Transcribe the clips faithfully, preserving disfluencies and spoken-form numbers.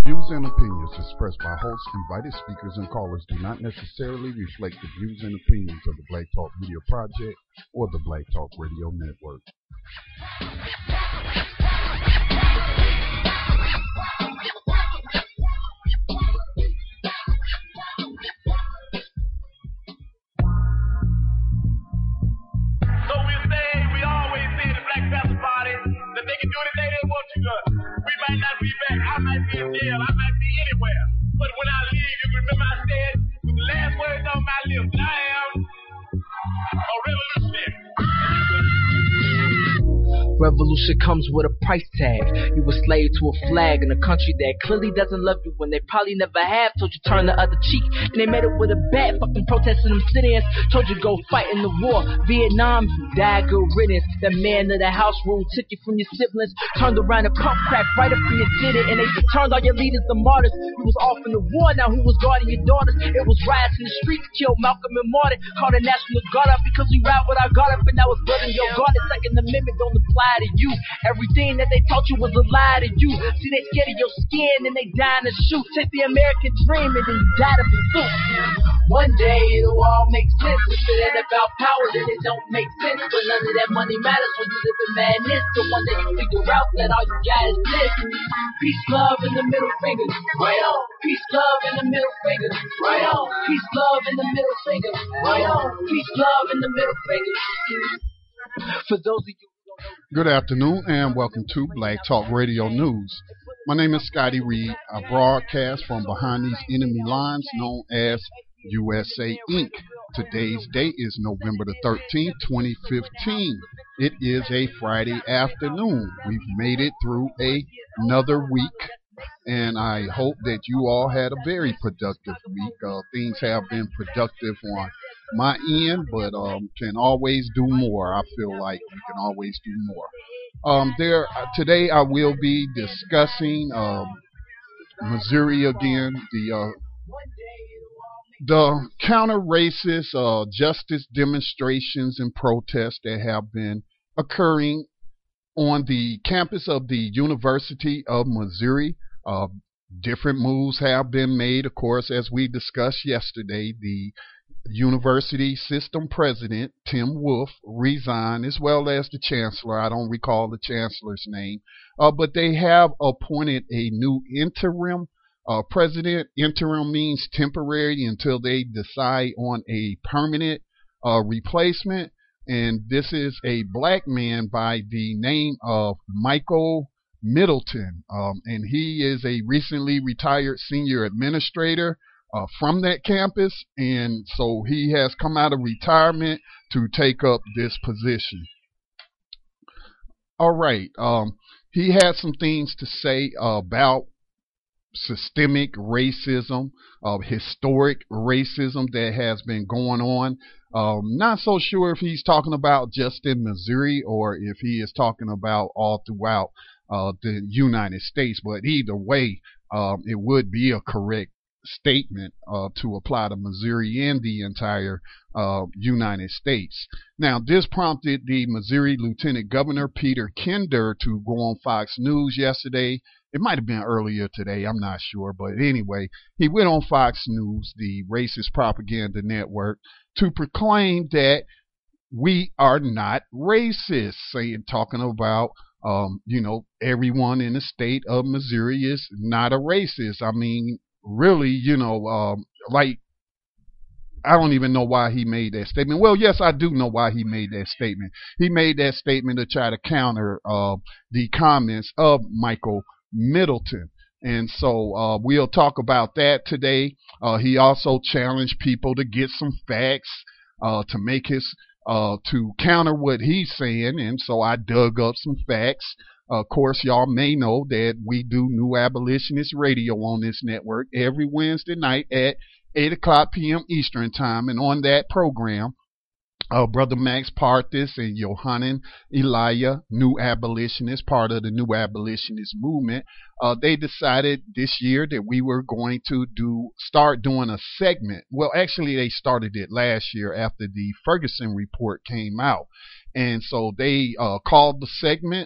Views and opinions expressed by hosts, invited speakers, and callers do not necessarily reflect the views and opinions of the Black Talk Media Project or the Black Talk Radio Network. So we say, we always say in the Black Panther Party that they can do anything they want to do. We might not be back. I might be in jail. I might be anywhere. But when I leave, you can remember I said, with the last words on my lips, that I am a revolutionary. Revolution comes with a price tag. You a slave to a flag in a country that clearly doesn't love you when they probably never have. Told you turn the other cheek, and they made it with a bat. Fucking protesting them sit-ins. Told you go fight in the war. Vietnam, you died good riddance. That man of the house rule took you from your siblings. Turned around and pump crack right up in your city, and they turned all your leaders to martyrs. You was off in the war, now who was guarding your daughters? It was riots in the streets, killed Malcolm and Martin. Called the National Guard up because we ride with our guard up, and that was blood in your garden. Second Amendment don't apply to you. Everything that they taught you was a lie to you. See, they scared of your skin and they dying to shoot. Take the American dream and then you die to pursue. One day it'll all make sense. If it ain't about power, then it don't make sense. But none of that money matters when you live in madness. So one day you figure out that all you got is this. Peace, love, and the middle finger. Right on. Peace, love, and the middle finger. Right on. Peace, love, and the middle finger. Right on. Peace, love, and the middle finger. For those of you. Good afternoon and welcome to Black Talk Radio News. My name is Scotty Reed. I broadcast from behind these enemy lines known as U S A Incorporated. Today's date is November the thirteenth, twenty fifteen. It is a Friday afternoon. We've made it through a, another week, and I hope that you all had a very productive week. Uh, things have been productive on my end, but um, can always do more. I feel like we can always do more. Um, there uh, today I will be discussing um, Missouri again, the uh, the counter-racist uh, justice demonstrations and protests that have been occurring on the campus of the University of Missouri. Uh, different moves have been made, of course, as we discussed yesterday. The University system president, Tim Wolf, resigned, as well as the chancellor. I don't recall the chancellor's name, uh, but they have appointed a new interim uh, president. Interim means temporary until they decide on a permanent uh, replacement. And this is a black man by the name of Michael Middleton, um, and he is a recently retired senior administrator Uh, from that campus, and so he has come out of retirement to take up this position. All right, um, he had some things to say uh, about systemic racism, uh, historic racism that has been going on. Um, not so sure if he's talking about just in Missouri or if he is talking about all throughout uh, the United States, but either way, um, it would be a correct statement uh, to apply to Missouri and the entire uh, United States. Now, this prompted the Missouri Lieutenant Governor Peter Kinder to go on Fox News yesterday. It might have been earlier today, I'm not sure, but anyway, he went on Fox News, the racist propaganda network, to proclaim that we are not racist, saying, talking about um, you know, everyone in the state of Missouri is not a racist. I mean, really, you know, um, like, I don't even know why he made that statement. Well, yes, I do know why he made that statement. He made that statement to try to counter uh, the comments of Michael Middleton. And so uh, we'll talk about that today. Uh, he also challenged people to get some facts uh, to make his, uh, to counter what he's saying. And so I dug up some facts. Uh, of course, y'all may know that we do New Abolitionist Radio on this network every Wednesday night at eight o'clock p.m. Eastern Time. And on that program, uh, Brother Max Partis and Yohanan Elia, New Abolitionists, part of the New Abolitionist movement, uh, they decided this year that we were going to do start doing a segment. Well, actually, they started it last year after the Ferguson report came out. And so they uh, called the segment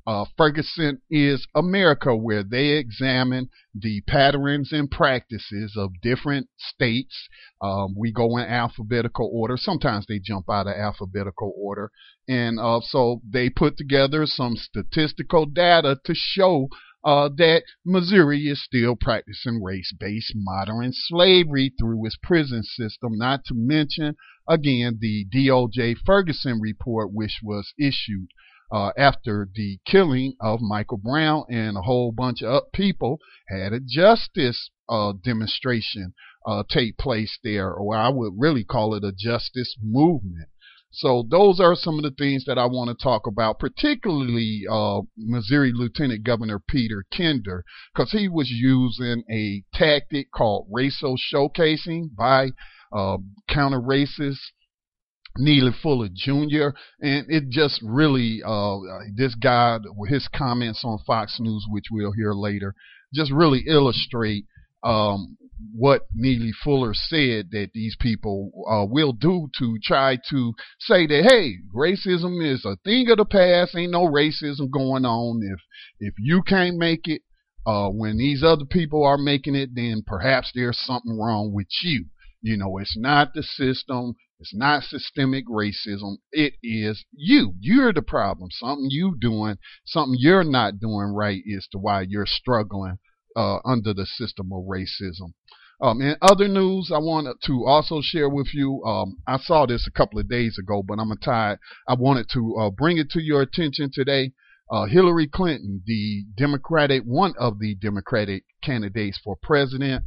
uh, Ferguson is America, where they examine the patterns and practices of different states. Um, we go in alphabetical order. Sometimes they jump out of alphabetical order. And uh, so they put together some statistical data to show uh, that Missouri is still practicing race-based modern slavery through its prison system, not to mention, again, the D O J Ferguson report, which was issued Uh, after the killing of Michael Brown, and a whole bunch of people had a justice uh, demonstration uh, take place there, or I would really call it a justice movement. So those are some of the things that I want to talk about, particularly uh, Missouri Lieutenant Governor Peter Kinder, because he was using a tactic called racial showcasing by uh, counter-racist Neely Fuller Junior And it just really, uh, this guy, with his comments on Fox News, which we'll hear later, just really illustrate um, what Neely Fuller said that these people uh, will do to try to say that, hey, racism is a thing of the past, ain't no racism going on. If if you can't make it uh, when these other people are making it, then perhaps there's something wrong with you. You know, it's not the system. It's not systemic racism. It is you. You're the problem. Something you doing, something you're not doing right is to why you're struggling uh, under the system of racism. Um, in other news, I wanted to also share with you, um, I saw this a couple of days ago, but I'm tired. I wanted to uh, bring it to your attention today. Uh, Hillary Clinton, the Democratic, one of the Democratic candidates for president,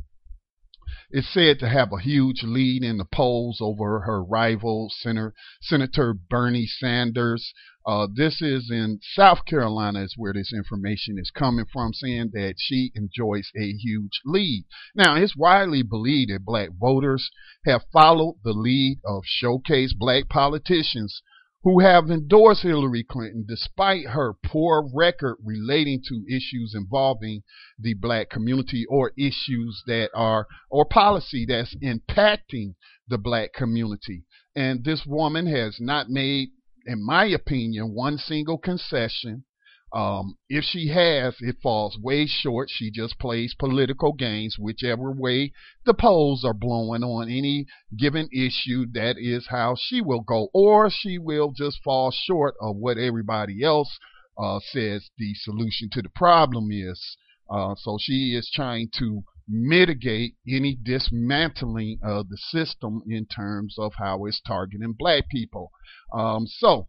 is said to have a huge lead in the polls over her rival, Senator, Senator Bernie Sanders. Uh, this is in South Carolina is where this information is coming from, saying that she enjoys a huge lead. Now, it's widely believed that black voters have followed the lead of showcase black politicians who have endorsed Hillary Clinton despite her poor record relating to issues involving the black community, or issues that are, or policy that's impacting the black community. And this woman has not made, in my opinion, one single concession. Um, if she has, it falls way short. She just plays political games, whichever way the polls are blowing on any given issue. That is how she will go, or she will just fall short of what everybody else uh, says the solution to the problem is. Uh, so she is trying to mitigate any dismantling of the system in terms of how it's targeting black people. Um, so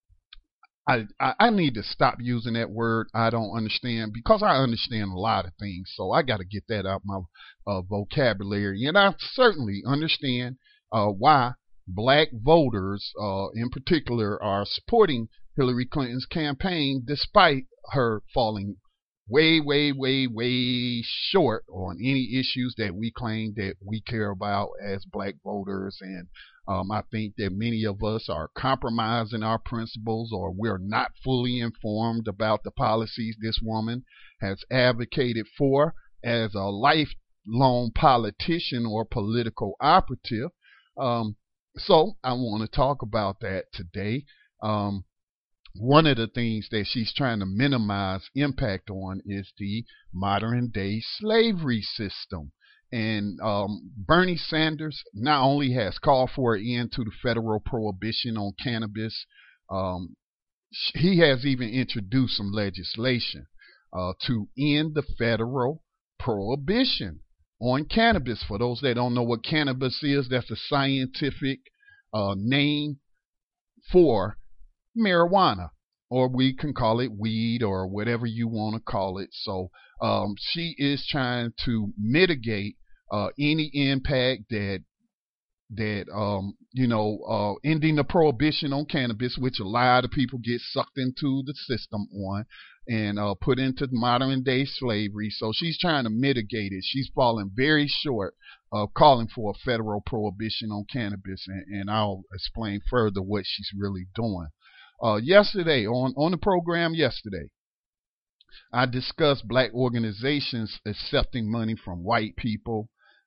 I, I, I need to stop using that word I don't understand, because I understand a lot of things. So I got to get that out my uh, vocabulary. And I certainly understand uh, why black voters uh, in particular are supporting Hillary Clinton's campaign despite her falling way, way, way, way short on any issues that we claim that we care about as black voters. And Um, I think that many of us are compromising our principles, or we're not fully informed about the policies this woman has advocated for as a lifelong politician or political operative. Um, so I want to talk about that today. Um, one of the things that she's trying to minimize impact on is the modern day slavery system. And um, Bernie Sanders not only has called for an end to the federal prohibition on cannabis, um, he has even introduced some legislation uh, to end the federal prohibition on cannabis. For those that don't know what cannabis is, that's a scientific uh, name for marijuana, or we can call it weed, or whatever you want to call it. So um, she is trying to mitigate Uh, any impact that that um, you know uh, ending the prohibition on cannabis, which a lot of people get sucked into the system on and uh, put into modern day slavery. So she's trying to mitigate it. She's falling very short of calling for a federal prohibition on cannabis, and, and I'll explain further what she's really doing. Uh, yesterday on on the program yesterday, I discussed black organizations accepting money from white people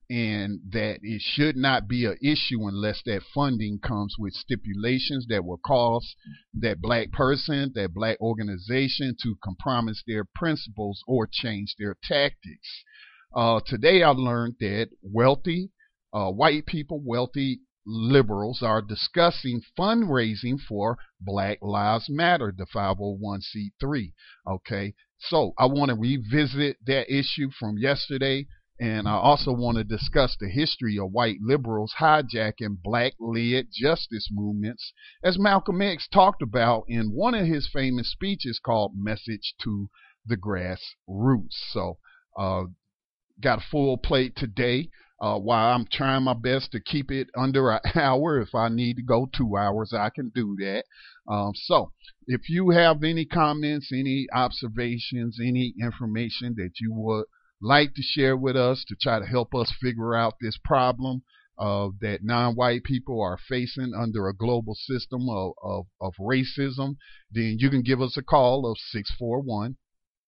and that it should not be an issue unless that funding comes with stipulations that will cause that black person, that black organization to compromise their principles or change their tactics. Uh, today I learned that wealthy uh, white people, wealthy liberals are discussing fundraising for Black Lives Matter, the five oh one c three. Okay, so I want to revisit that issue from yesterday, and I also want to discuss the history of white liberals hijacking black-led justice movements, as Malcolm X talked about in one of his famous speeches called Message to the Grassroots. So, uh, got a full plate today. Uh, while I'm trying my best to keep it under an hour, if I need to go two hours, I can do that. Um, so, if you have any comments, any observations, any information that you would like to share with us to try to help us figure out this problem uh, that non-white people are facing under a global system of, of, of racism, then you can give us a call of six four one,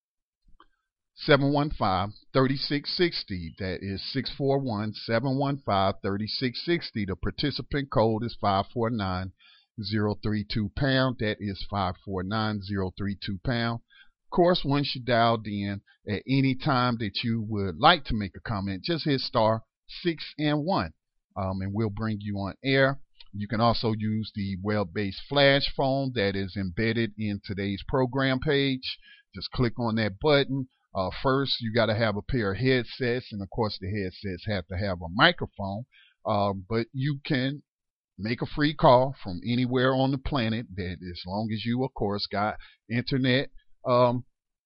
seven one five, three six six zero. That is six four one, seven one five, three six six zero. The participant code is five four nine zero three two pound. That is five four nine zero three two pound. Of course, once you dialed in, at any time that you would like to make a comment, just hit star six and one, um, and we'll bring you on air. You can also use the web-based flash phone that is embedded in today's program page. Just click on that button. Uh, first, you got to have a pair of headsets, and of course, the headsets have to have a microphone. Um, but you can make a free call from anywhere on the planet, that as long as you, of course, got internet um,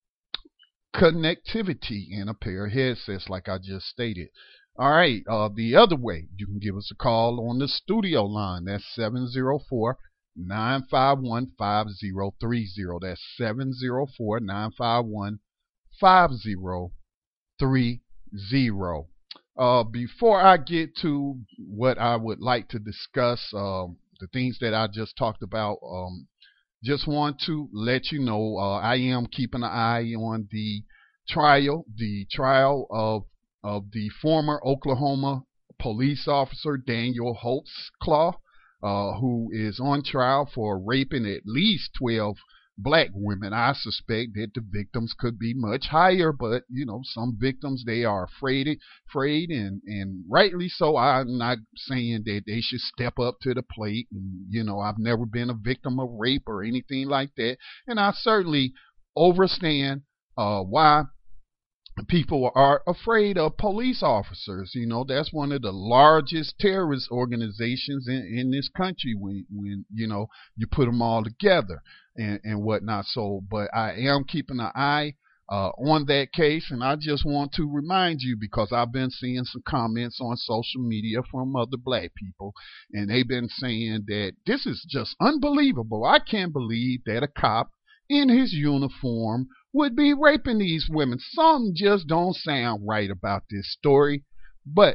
connectivity and a pair of headsets, like I just stated. All right, uh, the other way, you can give us a call on the studio line. That's seven zero four, nine five one, five zero three zero. That's seven zero four, nine five one, five zero three zero. Uh, before I get to what I would like to discuss, um, the things that I just talked about, um, just want to let you know uh, I am keeping an eye on the trial, the trial of of the former Oklahoma police officer Daniel Holtzclaw, uh, who is on trial for raping at least twelve black women. I suspect that the victims could be much higher, but you know, some victims, they are afraid, afraid, and and rightly so. I'm not saying that they should step up to the plate. And, you know, I've never been a victim of rape or anything like that, and I certainly understand uh, why people are afraid of police officers. You know, that's one of the largest terrorist organizations in, in this country when, when, you know, you put them all together and, and whatnot. So, but I am keeping an eye uh, on that case, and I just want to remind you, because I've been seeing some comments on social media from other black people, and they've been saying that this is just unbelievable. I can't believe that a cop in his uniform would be raping these women. Something just don't sound right about this story. But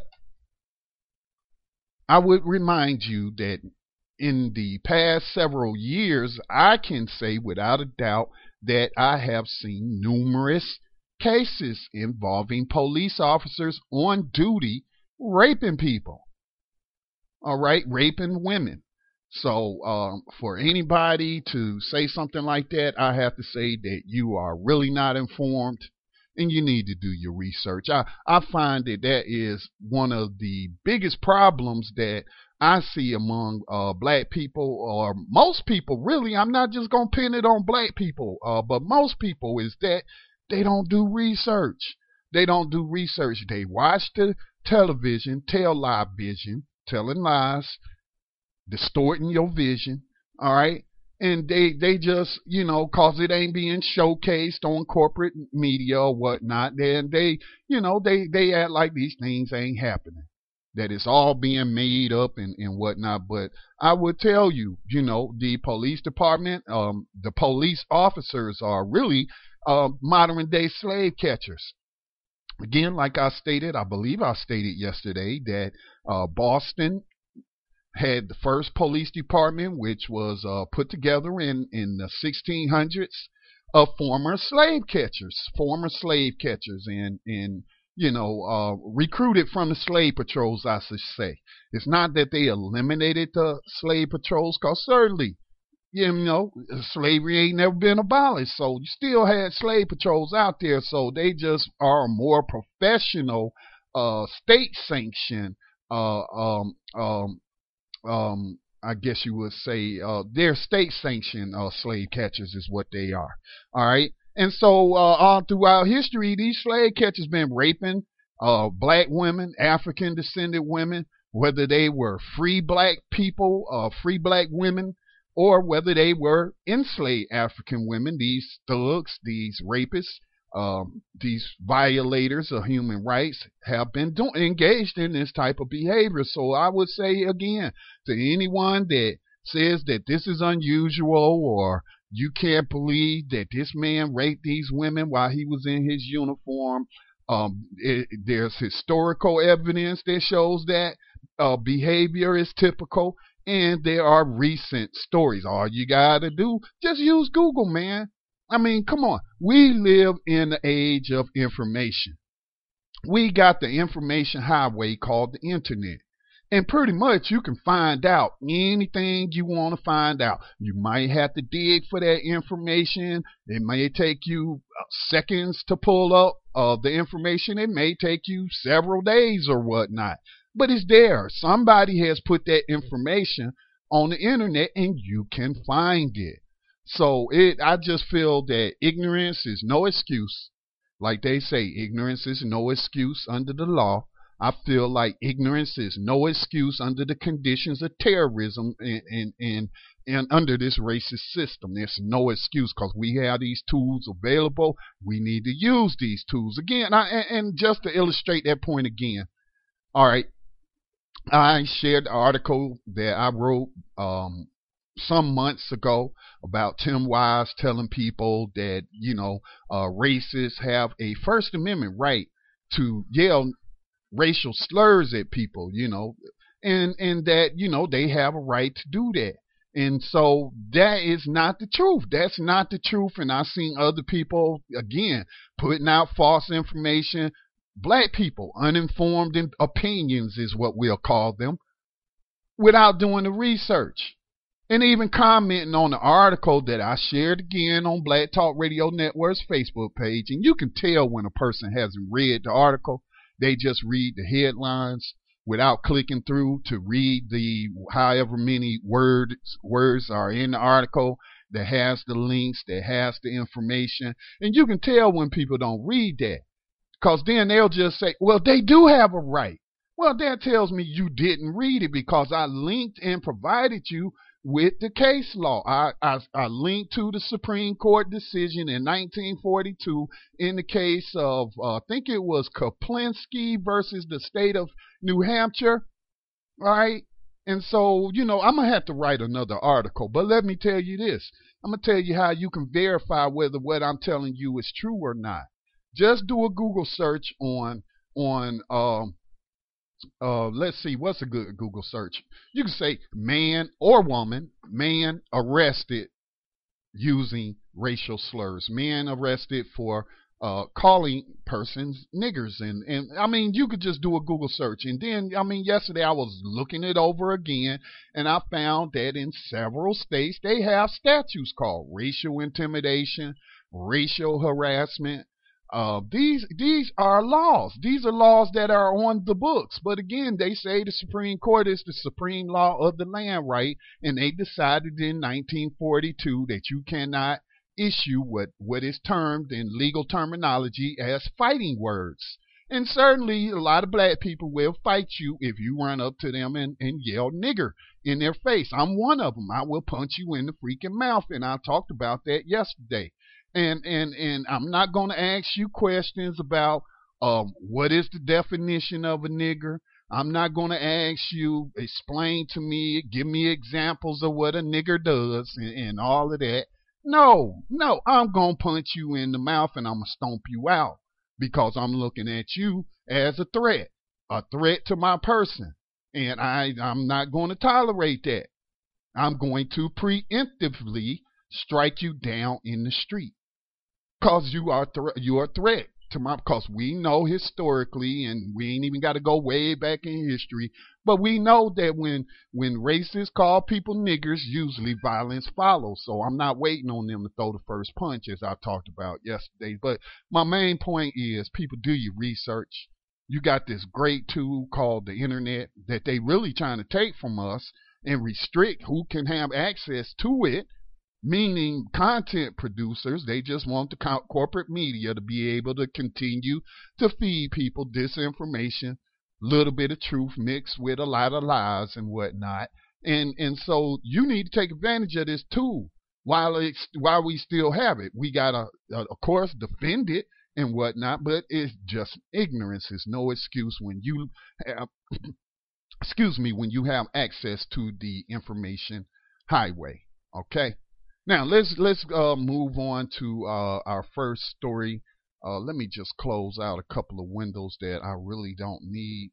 I would remind you that in the past several years, I can say without a doubt that I have seen numerous cases involving police officers on duty raping people. All right, raping women. So um, for anybody to say something like that, I have to say that you are really not informed, and you need to do your research. I, I find that that is one of the biggest problems that I see among uh, black people, or most people, really. I'm not just going to pin it on black people, uh, but most people, is that they don't do research. They don't do research. They watch the television, tell lie vision, telling lies, distorting your vision, all right? And they they just, you know, cause it ain't being showcased on corporate media or whatnot, then they, you know, they, they act like these things ain't happening, that it's all being made up and, and whatnot. But I would tell you, you know, the police department, um, the police officers are really uh, modern day slave catchers. Again, like I stated, I believe I stated yesterday that uh, Boston had the first police department, which was uh, put together in, in the sixteen hundreds of former slave catchers, former slave catchers. And, and you know, uh, recruited from the slave patrols, I should say. It's not that they eliminated the slave patrols, because certainly, you know, slavery ain't never been abolished. So you still had slave patrols out there. So they just are a more professional, uh, state sanctioned, uh, um, um, um, I guess you would say, uh, they're state sanctioned uh, slave catchers is what they are. All right. And so uh, all throughout history, these slave catchers been raping uh, black women, African descended women, whether they were free black people, uh, free black women, or whether they were enslaved African women. These thugs, these rapists, um, these violators of human rights have been do- engaged in this type of behavior. So I would say again to anyone that says that this is unusual, or you can't believe that this man raped these women while he was in his uniform, um, it, there's historical evidence that shows that uh, behavior is typical, and there are recent stories. All you gotta do, just use Google, man. I mean, come on. We live in the age of information. We got the information highway called the internet. And pretty much you can find out anything you want to find out. You might have to dig for that information. It may take you seconds to pull up uh, the information. It may take you several days or whatnot. But it's there. Somebody has put that information on the internet and you can find it. So it, I just feel that ignorance is no excuse. Like they say, ignorance is no excuse under the law. I feel like ignorance is no excuse under the conditions of terrorism and, and, and, and under this racist system. There's no excuse because we have these tools available. We need to use these tools. Again, I, and, and just to illustrate that point again, all right, I shared the article that I wrote um, some months ago about Tim Wise telling people that, you know, uh, racists have a First Amendment right to yell racial slurs at people, you know, and and that, you know, they have a right to do that. And so that is not the truth. That's not the truth. And I've seen other people, again, putting out false information. Black people, uninformed opinions is what we'll call them, without doing the research. And even commenting on the article that I shared again on Black Talk Radio Network's Facebook page. And you can tell when a person hasn't read the article. They just read the headlines without clicking through to read the however many words words are in the article that has the links, that has the information. And you can tell when people don't read that, because then they'll just say, well, they do have a right. Well, that tells me you didn't read it, because I linked and provided you with the case law. I, I, I linked to the Supreme Court decision in nineteen forty-two in the case of, uh, I think it was Kaplinsky versus the state of New Hampshire, right? And so, you know, I'm going to have to write another article, but let me tell you this. I'm going to tell you how you can verify whether what I'm telling you is true or not. Just do a Google search on, on, um, Uh, let's see, what's a good Google search? You can say man or woman, man arrested using racial slurs, man arrested for uh, calling persons niggers. And, and I mean, you could just do a Google search. And then, I mean, yesterday I was looking it over again, and I found that in several states they have statutes called racial intimidation, racial harassment. Uh, these these are laws. These are laws that are on the books. But again, they say the Supreme Court is the supreme law of the land, right? And they decided in nineteen forty-two that you cannot issue what, what is termed in legal terminology as fighting words. And certainly a lot of black people will fight you if you run up to them and, and yell nigger in their face. I'm one of them. I will punch you in the freaking mouth. And I talked about that yesterday. And, and, and I'm not going to ask you questions about um, what is the definition of a nigger. I'm not going to ask you, explain to me, give me examples of what a nigger does and, and all of that. No, no, I'm going to punch you in the mouth and I'm going to stomp you out, because I'm looking at you as a threat, a threat to my person. And I, I'm not going to tolerate that. I'm going to preemptively strike you down in the street. Because you are th- you are a threat. to my, because we know historically, and we ain't even got to go way back in history, but we know that when when racists call people niggers, usually violence follows. So I'm not waiting on them to throw the first punch, as I talked about yesterday. But my main point is, people, do your research. You got this great tool called the internet that they really trying to take from us and restrict who can have access to it, meaning content producers. They just want the co- corporate media to be able to continue to feed people disinformation, little bit of truth mixed with a lot of lies and whatnot. And and so you need to take advantage of this tool while it's while we still have it. We gotta, uh, of course, defend it and whatnot, but it's just ignorance. Is no excuse when you have, excuse me, when you have access to the information highway. Okay. Now let's let's uh, move on to uh, our first story. Uh, let me just close out a couple of windows that I really don't need.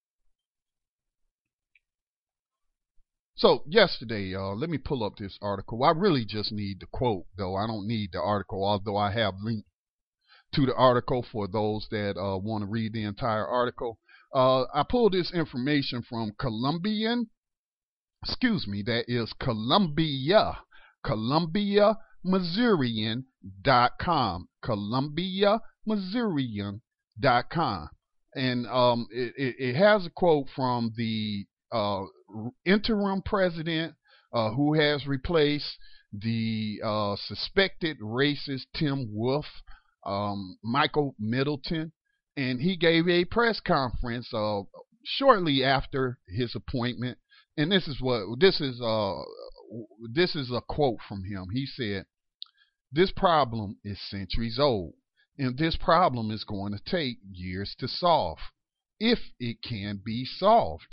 So yesterday, uh, let me pull up this article. I really just need the quote, though. I don't need the article, although I have linked to the article for those that uh, want to read the entire article. Uh, I pulled this information from Columbian, excuse me, that is Columbia, Columbia Missourian dot com, Columbia Missourian dot com. And um, it, it, it has a quote from the uh, interim president uh, who has replaced the uh, suspected racist Tim Wolf, um, Michael Middleton, and he gave a press conference uh, shortly after his appointment. And this is what this is. Uh, this is a quote from him. He said, "This problem is centuries old, and this problem is going to take years to solve, if it can be solved."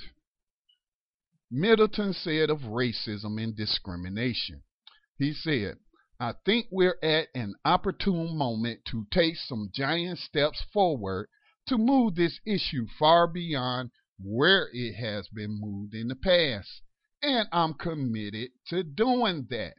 Middleton said of racism and discrimination. He said, "I think we're at an opportune moment to take some giant steps forward to move this issue far beyond where it has been moved in the past, and I'm committed to doing that."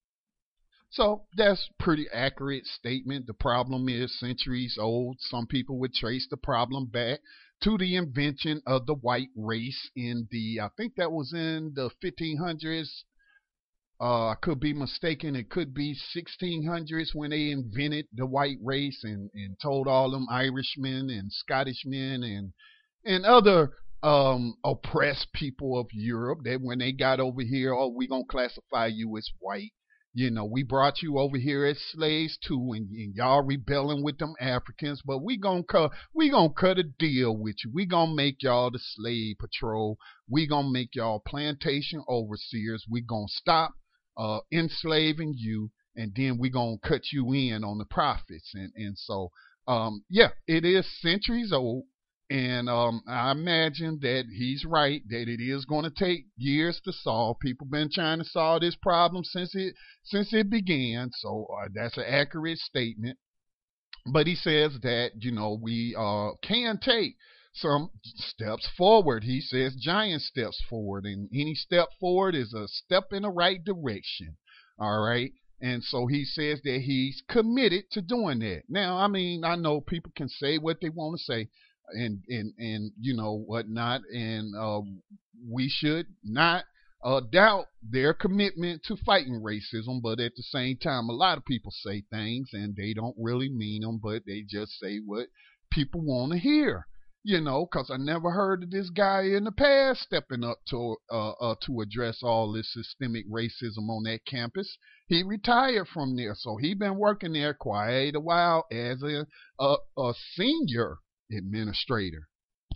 So that's a pretty accurate statement. The problem is centuries old. Some people would trace the problem back to the invention of the white race in the, I think that was in the fifteen hundreds. Uh, I could be mistaken. It could be sixteen hundreds when they invented the white race and, and told all them Irishmen and Scottishmen and and other um, oppressed people of Europe that when they got over here, oh, we gonna classify you as white. You know, we brought you over here as slaves too, and, and y'all rebelling with them Africans, but we gonna cut, we gonna cut a deal with you. We gonna make y'all the slave patrol. We gonna make y'all plantation overseers. We gonna stop uh, enslaving you, and then we gonna cut you in on the profits. And and so, um, yeah, it is centuries old. And um, I imagine that he's right, that it is going to take years to solve. People been trying to solve this problem since it since it began. So uh, that's an accurate statement. But he says that, you know, we uh, can take some steps forward. He says giant steps forward. And any step forward is a step in the right direction. All right. And so he says that he's committed to doing that. Now, I mean, I know people can say what they want to say. And, and and you know whatnot, and uh, we should not uh, doubt their commitment to fighting racism. But at the same time, a lot of people say things and they don't really mean them, but they just say what people want to hear. You know, because I never heard of this guy in the past stepping up to uh, uh, to address all this systemic racism on that campus. He retired from there, so he been working there quite a while as a a, a senior administrator.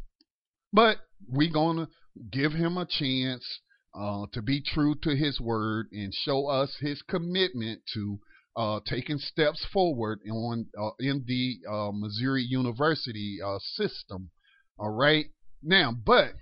But we're going to give him a chance uh, to be true to his word and show us his commitment to uh, taking steps forward on uh, in the uh, Missouri University uh, system. All right. Now, but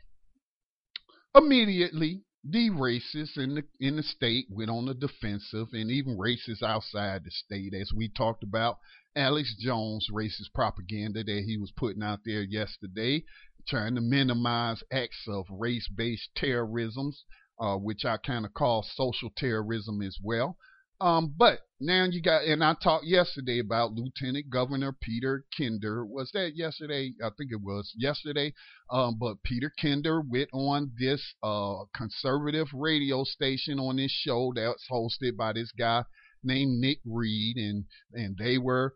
immediately the racists in the in the state went on the defensive, and even racists outside the state, as we talked about Alex Jones' racist propaganda that he was putting out there yesterday, trying to minimize acts of race-based terrorism, uh, which I kind of call social terrorism as well. Um, but now you got, and I talked yesterday about Lieutenant Governor Peter Kinder. Was that yesterday? I think it was yesterday. Um, but Peter Kinder went on this uh, conservative radio station on this show that's hosted by this guy named Nick Reed, and and they were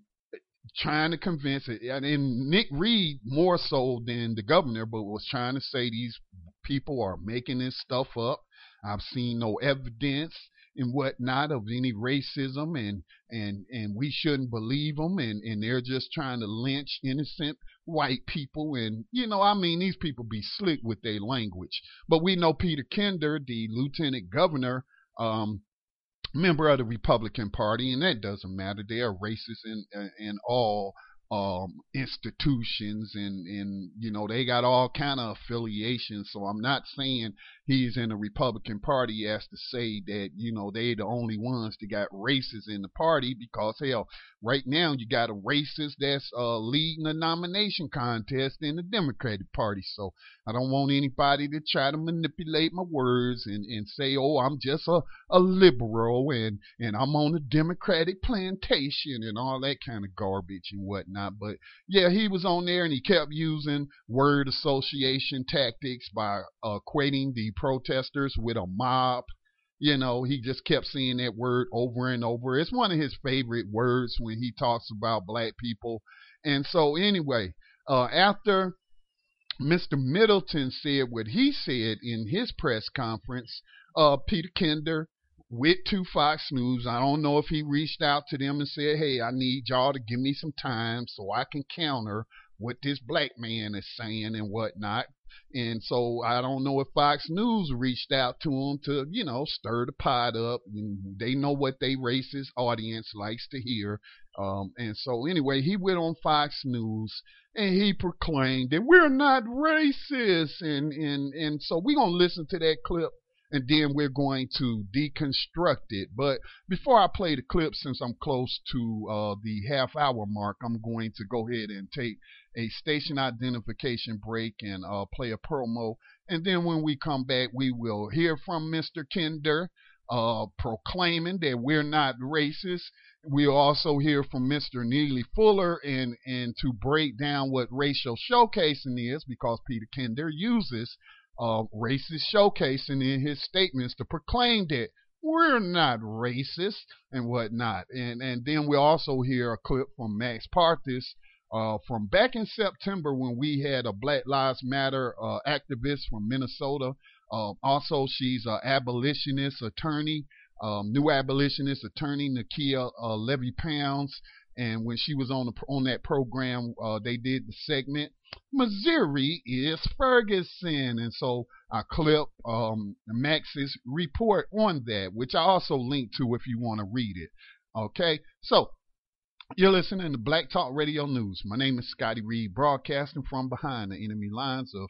trying to convince it. And Nick Reed more so than the governor, but was trying to say these people are making this stuff up. I've seen no evidence and whatnot of any racism, and and and we shouldn't believe them, and and they're just trying to lynch innocent white people. And you know, I mean, these people be slick with their language. But we know Peter Kinder, the lieutenant governor, um member of the Republican Party, and that doesn't matter. They are racist in in all um, institutions, and and you know they got all kind of affiliations. So I'm not saying he's in the Republican Party as to say that you know they the only ones that got racists in the party, because hell, right now you got a racist that's uh, leading a nomination contest in the Democratic Party. So I don't want anybody to try to manipulate my words and, and say, oh, I'm just a, a liberal and, and I'm on a Democratic plantation and all that kind of garbage and whatnot. But yeah, he was on there and he kept using word association tactics by uh, equating the protesters with a mob. You know, he just kept saying that word over and over. It's one of his favorite words when he talks about black people. And so anyway, uh, after Mister Middleton said what he said in his press conference, uh, Peter Kinder went to Fox News. I don't know if he reached out to them and said, hey, I need y'all to give me some time so I can counter what this black man is saying and whatnot. And so I don't know if Fox News reached out to him to, you know, stir the pot up. And they know what they racist audience likes to hear. Um, and so anyway, he went on Fox News and he proclaimed that we're not racist. And, and, and so we're going to listen to that clip and then we're going to deconstruct it. But before I play the clip, since I'm close to uh, the half hour mark, I'm going to go ahead and take a station identification break and uh, play a promo. And then when we come back, we will hear from Mister Kinder uh, proclaiming that we're not racist. We'll also hear from Mister Neely Fuller and, and to break down what racial showcasing is, because Peter Kinder uses uh, racist showcasing in his statements to proclaim that we're not racist and whatnot. And, and then we'll also hear a clip from Max Parthis Uh, from back in September when we had a Black Lives Matter uh, activist from Minnesota. Uh, also, she's an abolitionist attorney, um, new abolitionist attorney, Nakia uh, Levy-Pounds. And when she was on the, on that program, uh, they did the segment, Missouri is Ferguson. And so I clip um, Max's report on that, which I also link to if you want to read it. Okay, so you're listening to Black Talk Radio News. My name is Scotty Reed, broadcasting from behind the enemy lines of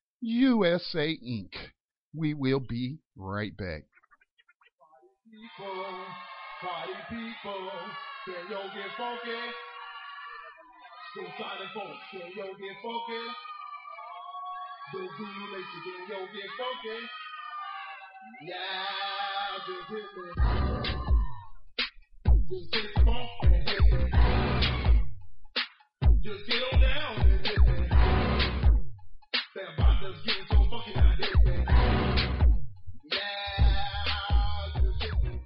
U S A Incorporated. We will be right back. People, party people, can yo get funky? Suicidal folks, can yo get funky? Those who you lazy, can yo get funky? Yeah, just hit me. Just hit the funk and hit me. Just get on down and hit me. That body's getting so funky now, hit me. Yeah, just hit me.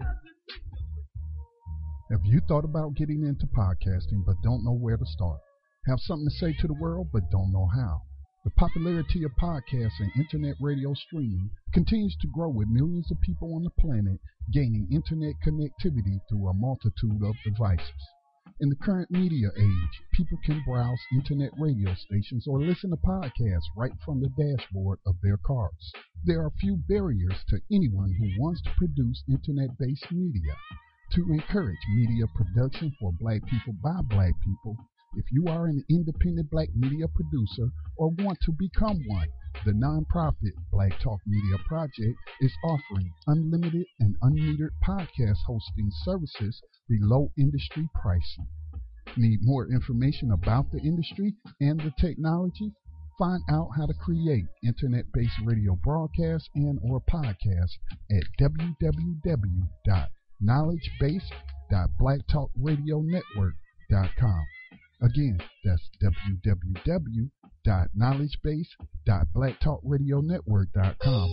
Have you thought about getting into podcasting but don't know where to start? Have something to say to the world but don't know how? The popularity of podcasts and internet radio streaming continues to grow, with millions of people on the planet gaining internet connectivity through a multitude of devices. In the current media age, people can browse internet radio stations or listen to podcasts right from the dashboard of their cars. There are few barriers to anyone who wants to produce internet-based media. To encourage media production for black people by black people, if you are an independent black media producer or want to become one, the nonprofit Black Talk Media Project is offering unlimited and unmetered podcast hosting services below industry pricing. Need more information about the industry and the technology? Find out how to create internet-based radio broadcasts and or podcasts at w w w dot knowledge base dot black talk radio network dot com. Again, that's w w w dot knowledge base dot black talk radio network dot com.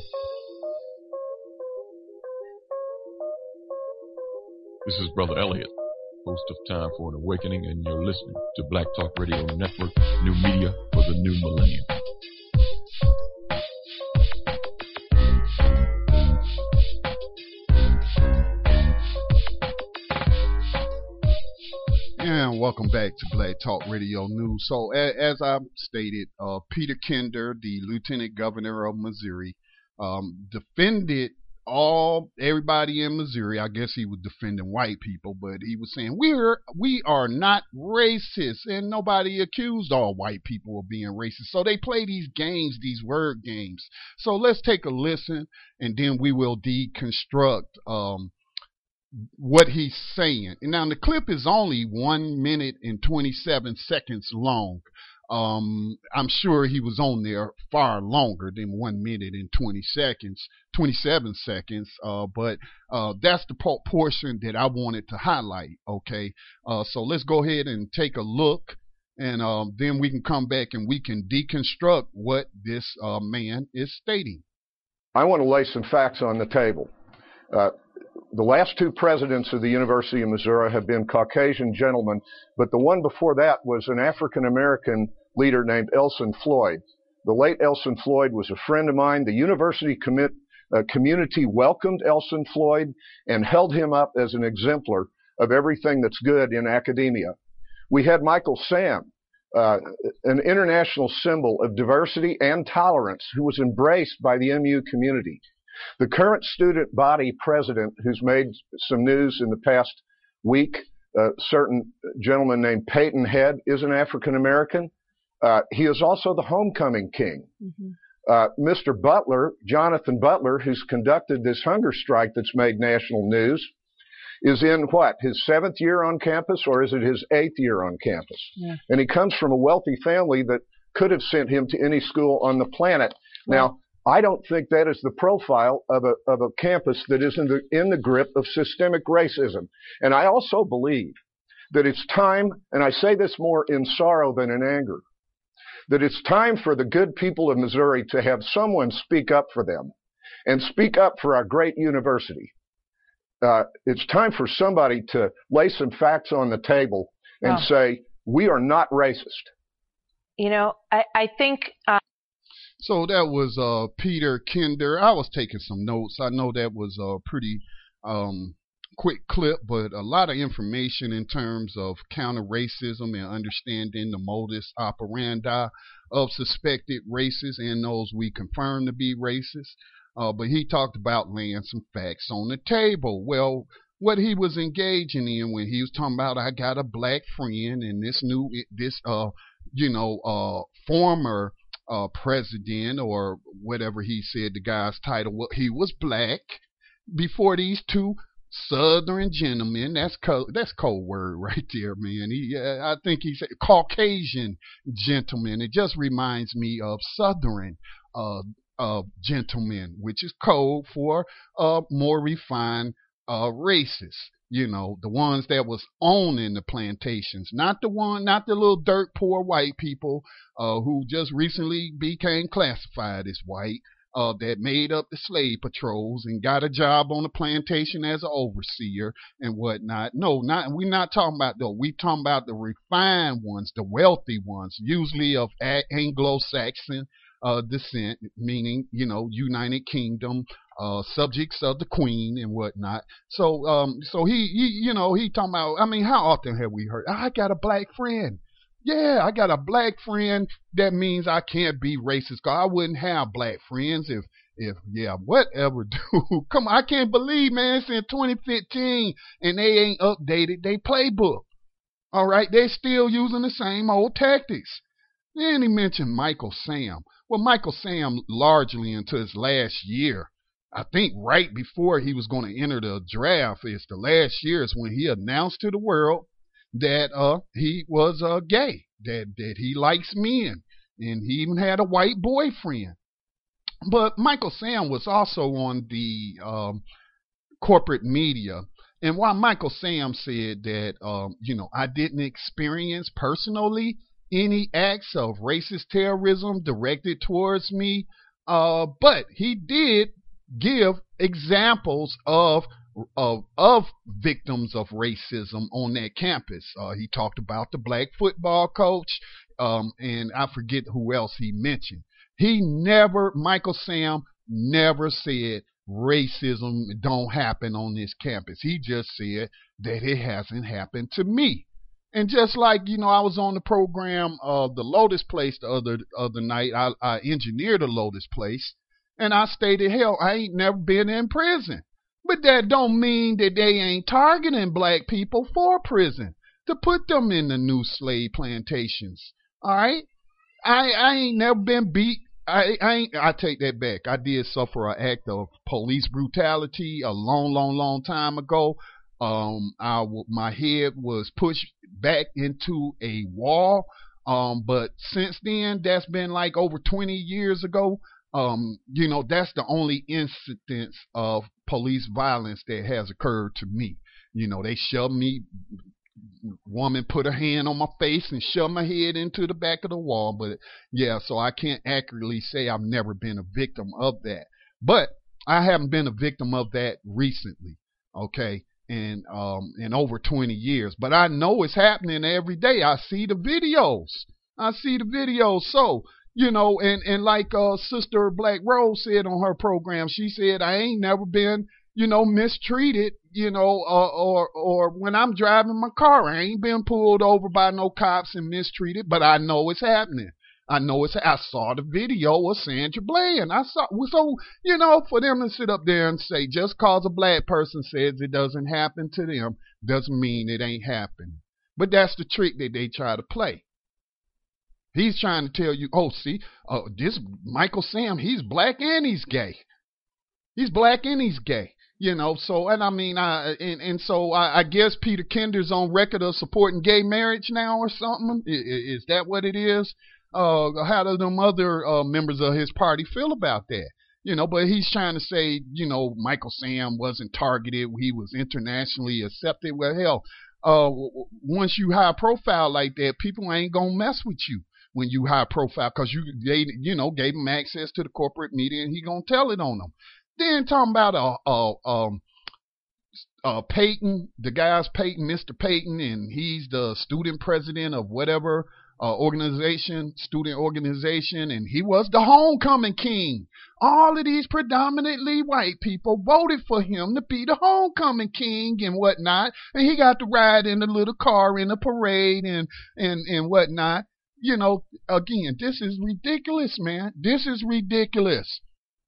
This is Brother Elliot, host of Time for an Awakening, and you're listening to Black Talk Radio Network, new media for the new millennium. And welcome back to Black Talk Radio News. So, as I stated, uh, Peter Kinder, the Lieutenant Governor of Missouri, um, defended all everybody in Missouri. I guess he was defending white people, but he was saying we're we are not racist, and nobody accused all white people of being racist. So they play these games, these word games. So let's take a listen, and then we will deconstruct um, what he's saying. And now the clip is only one minute and twenty-seven seconds long. Um, I'm sure he was on there far longer than one minute and twenty seconds, twenty-seven seconds. Uh, but uh, that's the po- portion that I wanted to highlight. Okay, uh, so let's go ahead and take a look, and uh, then we can come back and we can deconstruct what this uh, man is stating. I want to lay some facts on the table. Uh, The last two presidents of the University of Missouri have been Caucasian gentlemen, but the one before that was an African-American leader named Elson Floyd. The late Elson Floyd was a friend of mine. The university commit, uh, community welcomed Elson Floyd and held him up as an exemplar of everything that's good in academia. We had Michael Sam, uh, an international symbol of diversity and tolerance, who was embraced by the M U community. The current student body president, who's made some news in the past week, a certain gentleman named Peyton Head, is an African-American. Uh, he is also the homecoming king. Mm-hmm. Uh, Mister Butler, Jonathan Butler, who's conducted this hunger strike that's made national news, is in what, his seventh year on campus, or is it his eighth year on campus? Yeah. And he comes from a wealthy family that could have sent him to any school on the planet. Right. Now, I don't think that is the profile of a of a campus that is in the in the grip of systemic racism. And I also believe that it's time, and I say this more in sorrow than in anger, that it's time for the good people of Missouri to have someone speak up for them and speak up for our great university. Uh, it's time for somebody to lay some facts on the table and oh. say, we are not racist. You know, I, I think... Uh So that was uh, Peter Kinder. I was taking some notes. I know that was a pretty um, quick clip, but a lot of information in terms of counter-racism and understanding the modus operandi of suspected racists and those we confirm to be racist. Uh, but he talked about laying some facts on the table. Well, what he was engaging in when he was talking about, I got a black friend, and this new, this, uh, you know, uh, former Uh, president, or whatever he said the guy's title was, he was black before these two Southern gentlemen. That's co- that's cold word right there, man. He, uh, I think he said Caucasian gentlemen. It just reminds me of Southern uh, uh, gentlemen, which is code for uh, more refined uh, racists. You know, the ones that was owning the plantations, not the one, not the little dirt poor white people uh, who just recently became classified as white, uh, that made up the slave patrols and got a job on the plantation as an overseer and whatnot. No, not we're not talking about those. We're talking about the refined ones, the wealthy ones, usually of Anglo-Saxon uh, descent, meaning, you know, United Kingdom, Uh, subjects of the Queen and whatnot. So, um, so he, he, you know, he talking about. I mean, how often have we heard? I got a black friend. Yeah, I got a black friend. That means I can't be racist. Cause I wouldn't have black friends if, if, yeah, whatever, dude. Come on, I can't believe, man. It's in twenty fifteen and they ain't updated their playbook. All right, they still using the same old tactics. Then he mentioned Michael Sam. Well, Michael Sam largely into his last year. I think right before he was going to enter the draft, is the last year is when he announced to the world that uh he was uh gay, that that he likes men, and he even had a white boyfriend. But Michael Sam was also on the um, corporate media And while Michael Sam said that, um, you know, I didn't experience personally any acts of racist terrorism directed towards me, uh, but he did give examples of of of victims of racism on that campus. Uh, he talked about the black football coach, um, and I forget who else he mentioned. He never, Michael Sam never said racism don't happen on this campus. He just said that it hasn't happened to me. And just like, you know, I was on the program of uh, the Lotus Place the other other night. I, I engineered a Lotus Place, and I stated, hell, I ain't never been in prison. But that don't mean that they ain't targeting black people for prison to put them in the new slave plantations. All right? I, I ain't never been beat. I, I ain't, I take that back. I did suffer an act of police brutality a long, long, long time ago. Um, I, my head was pushed back into a wall. Um, but since then, that's been like over twenty years ago. Um, you know, that's the only incidence of police violence that has occurred to me. You know, they shoved me, woman put her hand on my face and shoved my head into the back of the wall. But yeah, so I can't accurately say I've never been a victim of that. But I haven't been a victim of that recently, okay, and um, in over twenty years. But I know it's happening every day. I see the videos. I see the videos. So, you know, and, and like uh, Sister Black Rose said on her program, she said, I ain't never been, you know, mistreated, you know, uh, or or when I'm driving my car, I ain't been pulled over by no cops and mistreated, but I know it's happening. I know it's, I saw the video of Sandra Bland. I saw, so, you know, for them to sit up there and say, just cause a black person says it doesn't happen to them, doesn't mean it ain't happening. But that's the trick that they try to play. He's trying to tell you, oh, see, uh, this Michael Sam, he's black and he's gay. He's black and he's gay. You know, so, and I mean, I, and, and so I, I guess Peter Kinder's on record of supporting gay marriage now or something. Is, is that what it is? Uh, how do them other uh, members of his party feel about that? You know, but he's trying to say, you know, Michael Sam wasn't targeted. He was internationally accepted. Well, hell, uh, once you high profile like that, people ain't going to mess with you. When you high profile, because you they you know gave him access to the corporate media, and he gonna tell it on them. Then talking about uh uh um uh Peyton, the guy's Peyton, Mister Peyton, and he's the student president of whatever uh, organization, student organization, and he was the homecoming king. All of these predominantly white people voted for him to be the homecoming king and whatnot, and he got to ride in a little car in a parade and and and whatnot. You know, again, this is ridiculous, man. This is ridiculous.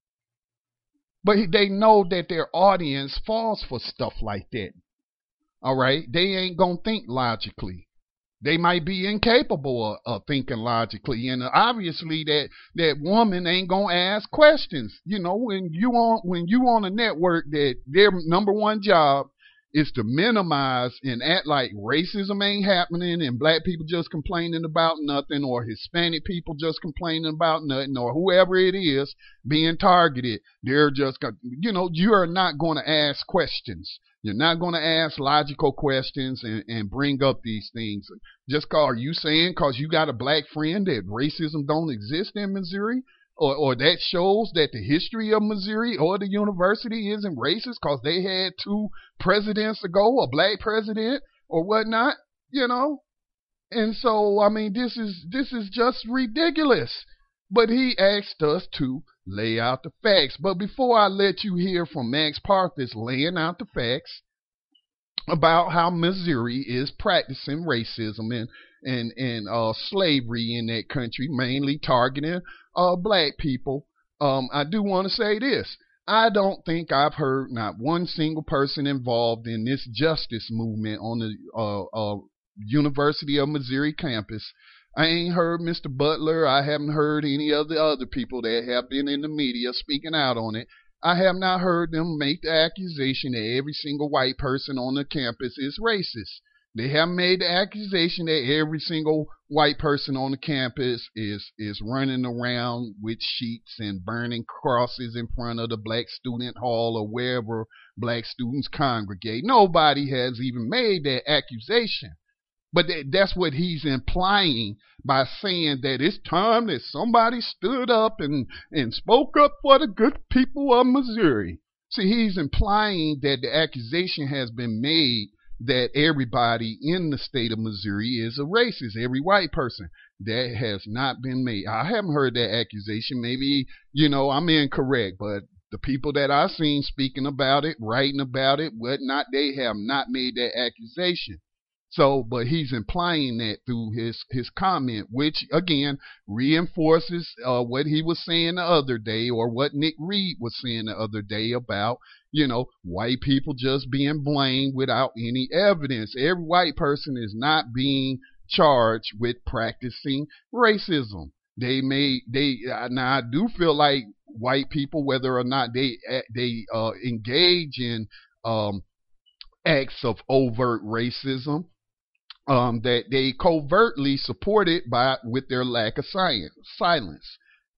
But they know that their audience falls for stuff like that. All right? They ain't going to think logically. They might be incapable of, of thinking logically. And obviously that, that woman ain't going to ask questions. You know, when you on when you on a network that their number one job is to minimize and act like racism ain't happening and black people just complaining about nothing, or Hispanic people just complaining about nothing, or whoever it is being targeted, they're just, you know, you are not going to ask questions. You're not going to ask logical questions and, and bring up these things. Just call, are you saying because you got a black friend that racism don't exist in Missouri? Or, or that shows that the history of Missouri or the university isn't racist because they had two presidents ago, a black president or whatnot, you know? And so, I mean, this is this is just ridiculous. But he asked us to lay out the facts. But before I let you hear from Max Parthas laying out the facts about how Missouri is practicing racism and and and uh, slavery in that country, mainly targeting uh, black people, um, I do want to say this. I don't think I've heard not one single person involved in this justice movement on the uh, uh, University of Missouri campus. I ain't heard Mister Butler. I haven't heard any of the other people that have been in the media speaking out on it. I have not heard them make the accusation that every single white person on the campus is racist. They have made the accusation that every single white person on the campus is is running around with sheets and burning crosses in front of the black student hall or wherever black students congregate. Nobody has even made that accusation. But that's what he's implying by saying that it's time that somebody stood up and, and spoke up for the good people of Missouri. See, he's implying that the accusation has been made that everybody in the state of Missouri is a racist, every white person. That has not been made. I haven't heard that accusation. Maybe, you know, I'm incorrect, but the people that I've seen speaking about it, writing about it, whatnot, they have not made that accusation. So, but he's implying that through his, his comment, which, again, reinforces uh, what he was saying the other day, or what Nick Reed was saying the other day about, you know, white people just being blamed without any evidence. Every white person is not being charged with practicing racism. They may, they, now I do feel like white people, whether or not they, they uh, engage in um, acts of overt racism, Um, that they covertly support it by with their lack of science, silence.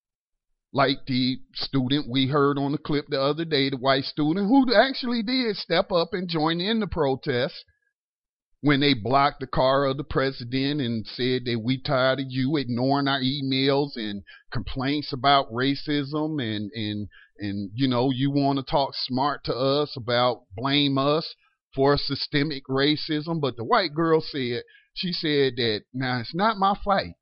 Like the student we heard on the clip the other day, the white student who actually did step up and join in the protest when they blocked the car of the president and said that we tired of you ignoring our emails and complaints about racism and, and, and you know, you want to talk smart to us about blame us for systemic racism. But the white girl said, she said that, now it's not my fight,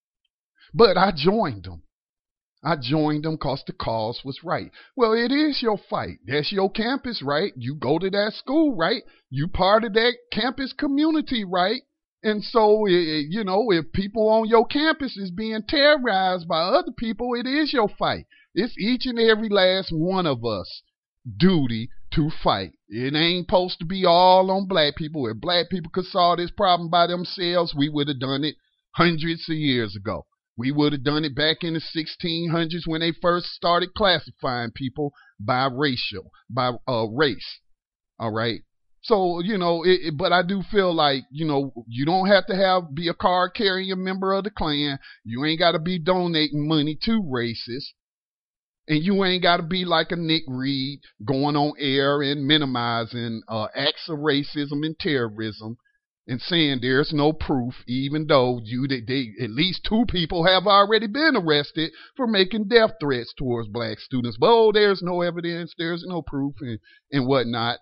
but I joined them. I joined them because the cause was right. Well, it is your fight. That's your campus, right? You go to that school, right? You part of that campus community, right? And so, you know, if people on your campus is being terrorized by other people, it is your fight. It's each and every last one of us duty to fight. It ain't supposed to be all on black people. If black people could solve this problem by themselves, we would have done it hundreds of years ago. We would have done it back in the sixteen hundreds when they first started classifying people by racial, by uh, race. All right. So, you know, it, it, but I do feel like, you know, you don't have to have be a card carrying member of the Klan. You ain't got to be donating money to racists. And you ain't got to be like a Nick Reed going on air and minimizing uh, acts of racism and terrorism and saying there's no proof, even though you they, they, at least two people have already been arrested for making death threats towards black students. But, oh, there's no evidence, there's no proof, and, and whatnot.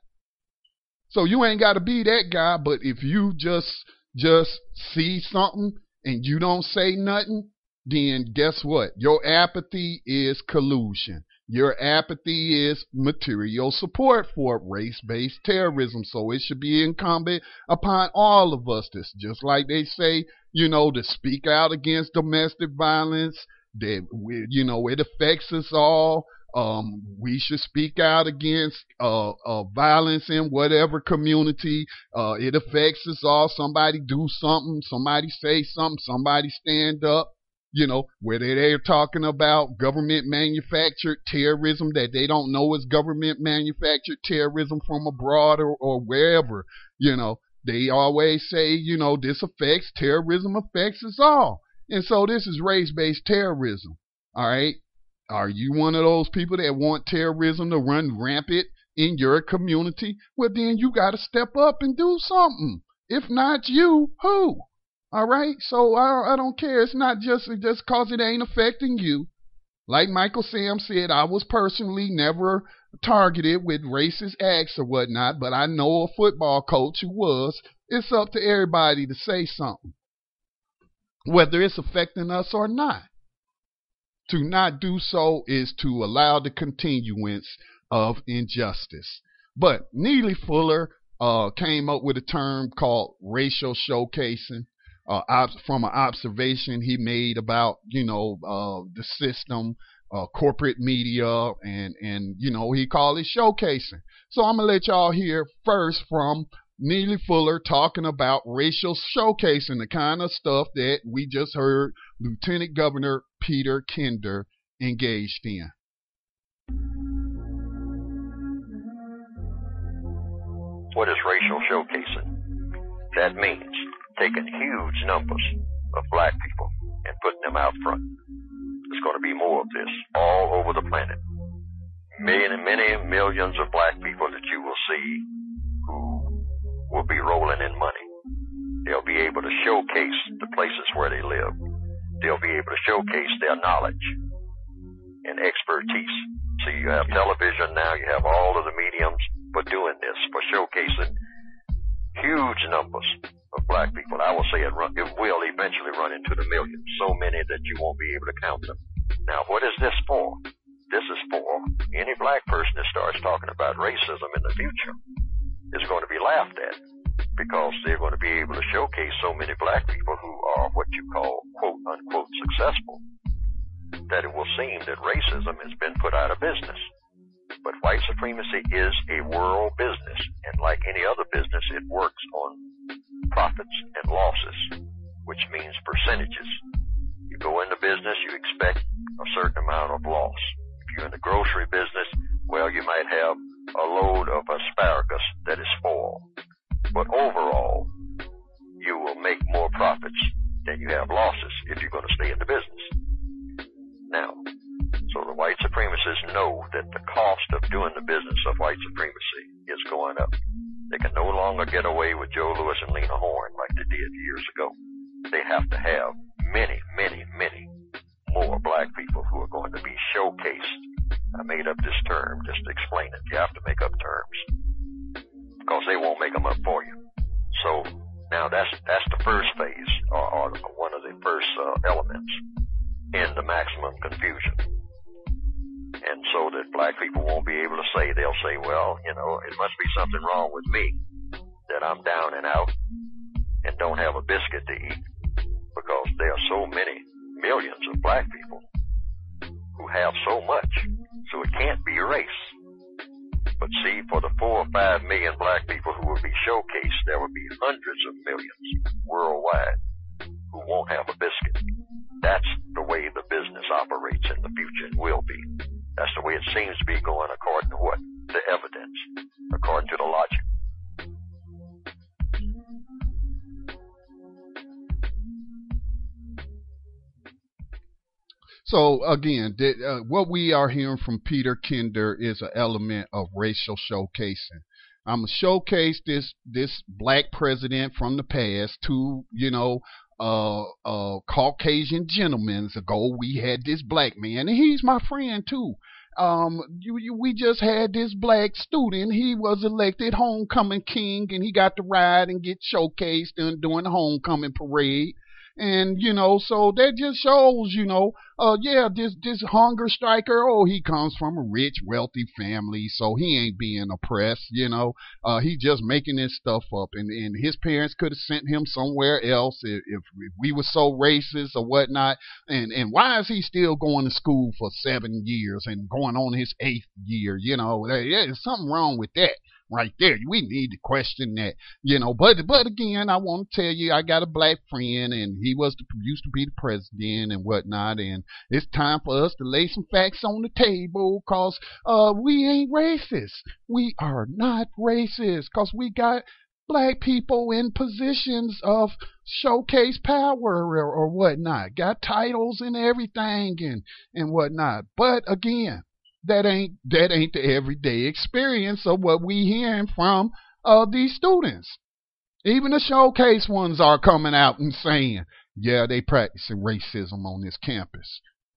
So you ain't got to be that guy, but if you just just see something and you don't say nothing, then guess what? Your apathy is collusion. Your apathy is material support for race-based terrorism. So it should be incumbent upon all of us, this, just like they say, you know, to speak out against domestic violence, that, we, you know, it affects us all. Um, we should speak out against uh, uh, violence in whatever community. Uh, it affects us all. Somebody do something. Somebody say something. Somebody stand up. You know, whether they're talking about government manufactured terrorism that they don't know is government manufactured terrorism from abroad or, or wherever, you know, they always say, you know, this affects, terrorism affects us all. And so this is race-based terrorism. All right. Are you one of those people that want terrorism to run rampant in your community? Well, then you got to step up and do something. If not you, who? All right, so I, I don't care. It's not just just cause it ain't affecting you. Like Michael Sam said, I was personally never targeted with racist acts or whatnot, but I know a football coach who was. It's up to everybody to say something, whether it's affecting us or not. To not do so is to allow the continuance of injustice. But Neely Fuller uh, came up with a term called racial showcasing. Uh, ob- from an observation he made about, you know, uh, the system, uh, corporate media, and, and, you know, he called it showcasing. So I'm going to let y'all hear first from Neely Fuller talking about racial showcasing, the kind of stuff that we just heard Lieutenant Governor Peter Kinder engaged in. What is racial showcasing? That means taking huge numbers of black people and putting them out front. There's going to be more of this all over the planet. Many, many millions of black people that you will see who will be rolling in money. They'll be able to showcase the places where they live. They'll be able to showcase their knowledge and expertise. So you have television now, you have all of the mediums for doing this, for showcasing huge numbers of black people. I will say it, run, it will eventually run into the millions, so many that you won't be able to count them. Now, what is this for? This is for any black person that starts talking about racism in the future is going to be laughed at, because they're going to be able to showcase so many black people who are what you call quote unquote successful, that it will seem that racism has been put out of business. But white supremacy is a world business, and like any other business, it works on profits and losses, which means percentages. You go into business, you expect a certain amount of loss. If you're in the grocery business, well, you might have a load of asparagus that is spoiled. But overall, you will make more profits than you have losses if you're going to stay in the business. Now, so the white supremacists know that the cost of doing the business of white supremacy is going up. They can no longer get away with Joe Louis and Lena Horne like they did years ago. They have to have many, many, many more black people who are going to be showcased. I made up this term just to explain it. You have to make up terms, because they won't make them up for you. So now that's that's the first phase, or, or one of the first uh, elements in the maximum confusion. And so that black people won't be able to say, they'll say, well, you know, it must be something wrong with me that I'm down and out and don't have a biscuit to eat, because there are so many millions of black people who have so much, so it can't be race. But see, for the four or five million black people who will be showcased, there will be hundreds of millions worldwide who won't have a biscuit. That's the way the business operates in the future and will be. That's the way it seems to be going, according to what? The evidence, according to the logic. So again, th- uh, what we are hearing from Peter Kinder is an element of racial showcasing. I'm gonna showcase this this black president from the past. Two, you know, uh, uh, Caucasian gentlemen ago, we had this black man, and he's my friend too. Um, you, you, we just had this black student. He was elected homecoming king, and he got to ride and get showcased and during the homecoming parade. And, you know, so that just shows, you know, uh, yeah, this, this hunger striker, oh, he comes from a rich, wealthy family, so he ain't being oppressed, you know. Uh, he just making this stuff up, and, and his parents could have sent him somewhere else if, if we were so racist or whatnot. And, and why is he still going to school for seven years and going on his eighth year? You know, there, there's something wrong with that. Right there, we need to question that, you know. But but again, I want to tell you, I got a black friend, and he was the, used to be the president and whatnot. And it's time for us to lay some facts on the table, cause uh we ain't racist. We are not racist, cause we got black people in positions of showcase power or, or whatnot, got titles and everything and and whatnot. But again, That ain't that ain't the everyday experience of what we hearing from uh, these students. Even the showcase ones are coming out and saying, yeah, they practicing racism on this campus.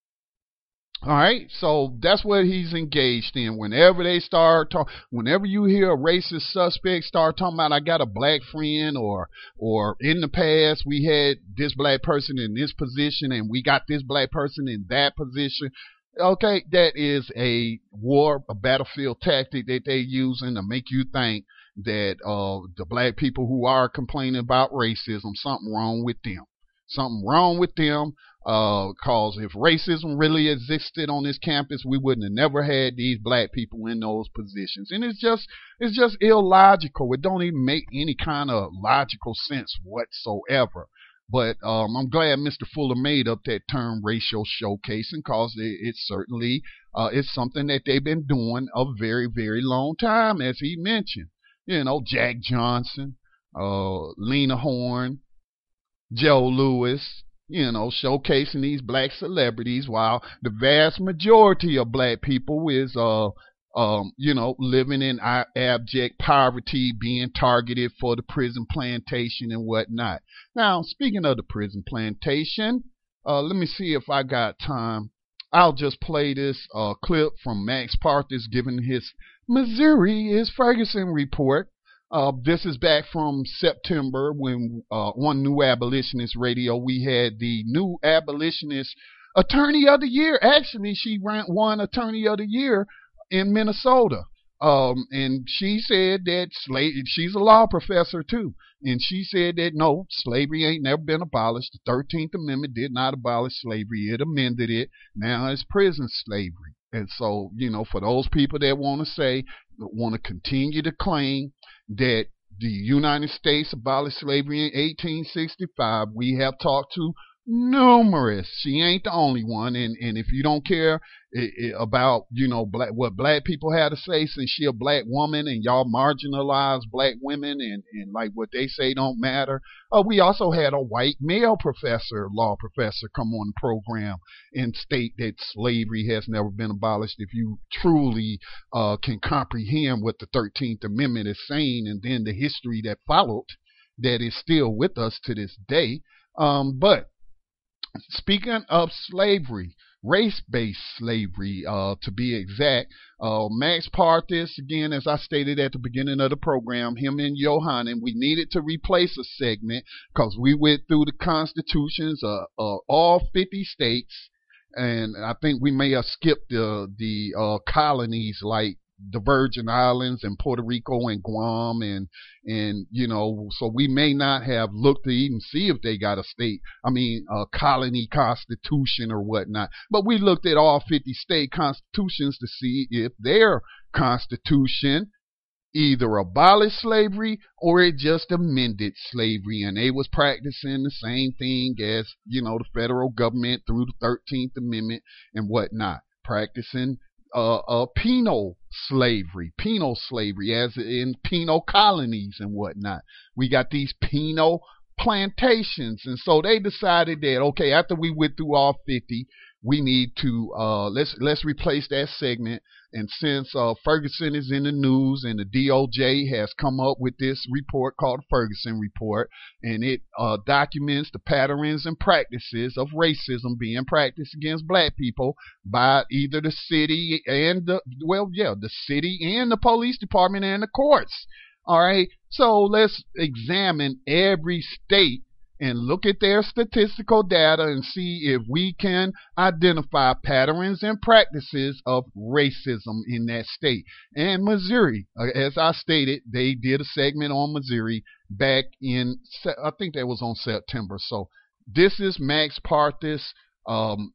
All right, so that's what he's engaged in. Whenever they start talk, whenever you hear a racist suspect start talking about, I got a black friend, or or in the past we had this black person in this position and we got this black person in that position. Okay, that is a war, a battlefield tactic that they're using to make you think that uh, the black people who are complaining about racism, something wrong with them. Something wrong with them, because uh, if racism really existed on this campus, we wouldn't have never had these black people in those positions. And it's just it's just illogical. It don't even make any kind of logical sense whatsoever. But um, I'm glad Mister Fuller made up that term racial showcasing, because it, it certainly uh, is something that they've been doing a very, very long time, as he mentioned. You know, Jack Johnson, uh, Lena Horne, Joe Louis, you know, showcasing these black celebrities, while the vast majority of black people is, uh, um, you know, living in abject poverty, being targeted for the prison plantation and whatnot. Now, speaking of the prison plantation, uh, let me see if I got time. I'll just play this uh, clip from Max Parthas giving his Missouri is Ferguson report. Uh, this is back from September when uh, on New Abolitionist Radio we had the New Abolitionist Attorney of the Year. Actually, she ran, won Attorney of the Year in Minnesota. Um, and she said that slavery, she's a law professor too, and she said that no, slavery ain't never been abolished. The thirteenth Amendment did not abolish slavery. It amended it. Now it's prison slavery. And so, you know, for those people that want to say, want to continue to claim that the United States abolished slavery in eighteen sixty-five, we have talked to numerous. She ain't the only one. And, and if you don't care it, it, about, you know, black, what black people had to say, since she a black woman and y'all marginalize black women and, and like what they say don't matter. Uh, we also had a white male professor, law professor, come on the program and state that slavery has never been abolished. If you truly uh, can comprehend what the thirteenth Amendment is saying, and then the history that followed that is still with us to this day. Um, but speaking of slavery, race-based slavery, uh, to be exact, uh, Max Parthas, again, as I stated at the beginning of the program, him and Yohanan, we needed to replace a segment because we went through the constitutions of uh, all fifty states, and I think we may have skipped the, the uh, colonies like the Virgin Islands and Puerto Rico and Guam, and and you know, so we may not have looked to even see if they got a state, I mean a colony constitution or whatnot, but we looked at all fifty state constitutions to see if their constitution either abolished slavery or it just amended slavery, and they was practicing the same thing as, you know, the federal government through the thirteenth Amendment and whatnot, practicing Uh, uh, penal slavery, penal slavery, as in penal colonies and whatnot. We got these penal plantations, and so they decided that okay, after we went through all fifty, we need to uh, let's let's replace that segment. And since uh, Ferguson is in the news, and the D O J has come up with this report called the Ferguson Report, and it uh, documents the patterns and practices of racism being practiced against black people by either the city and the well, yeah, the city and the police department and the courts. All right, so let's examine every state and look at their statistical data and see if we can identify patterns and practices of racism in that state. And Missouri, as I stated, they did a segment on Missouri back in, I think that was on September. So this is Max Parthas um,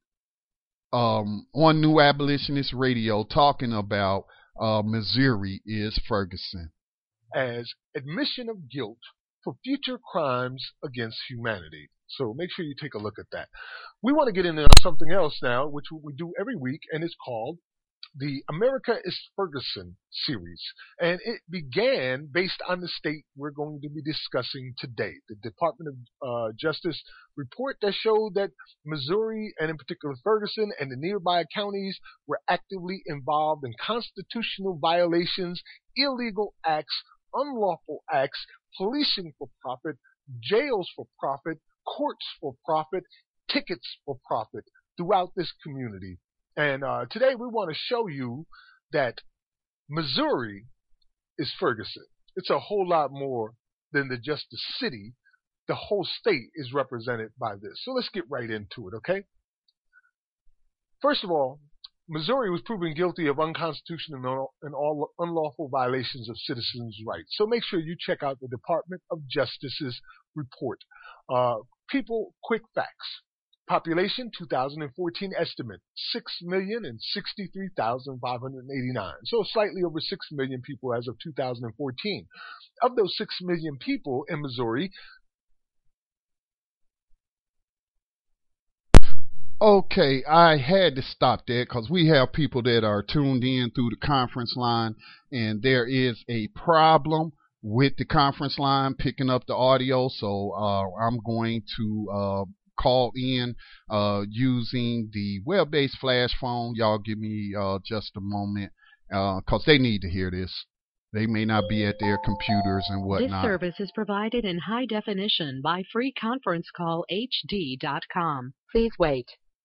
um, on New Abolitionist Radio talking about uh, Missouri is Ferguson. As admission of guilt for future crimes against humanity. So make sure you take a look at that. We want to get into something else now, which we do every week, and it's called the America is Ferguson series. And it began based on the state we're going to be discussing today, the Department of uh, Justice report that showed that Missouri, and in particular Ferguson and the nearby counties, were actively involved in constitutional violations, illegal acts, unlawful acts, policing for profit, jails for profit, courts for profit, tickets for profit throughout this community. And uh, today we want to show you that Missouri is Ferguson. It's a whole lot more than the, just the city. The whole state is represented by this. So let's get right into it, okay? First of all, Missouri was proven guilty of unconstitutional and all unlawful violations of citizens' rights. So make sure you check out the Department of Justice's report. Uh, people, quick facts. Population two thousand fourteen estimate six million sixty-three thousand five hundred eighty-nine. So slightly over six million people as of two thousand fourteen. Of those six million people in Missouri, okay, I had to stop that because we have people that are tuned in through the conference line, and there is a problem with the conference line picking up the audio, so uh, I'm going to uh, call in uh, using the web-based flash phone. Y'all give me uh, just a moment, because uh, they need to hear this. They may not be at their computers and whatnot. This service is provided in high definition by free conference call H D dot com. Please wait.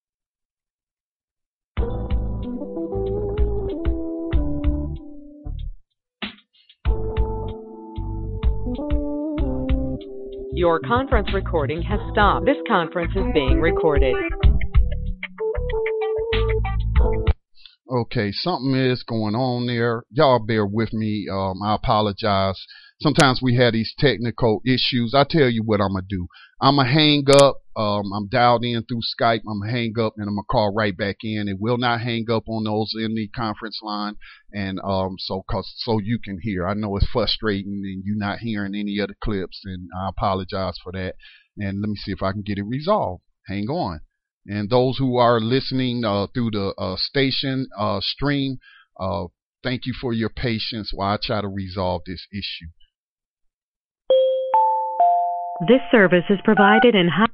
Your conference recording has stopped. This conference is being recorded. Okay, something is going on there. Y'all bear with me. Um, I apologize. Sometimes we have these technical issues. I tell you what I'm going to do. I'm going to hang up. Um, I'm dialed in through Skype. I'm going to hang up and I'm going to call right back in. It will not hang up on those in the conference line. And um, so cause, so you can hear. I know it's frustrating and you're not hearing any of the clips, and I apologize for that. And let me see if I can get it resolved. Hang on. And those who are listening uh, through the uh, station uh, stream, uh, thank you for your patience while I try to resolve this issue. This service is provided in high...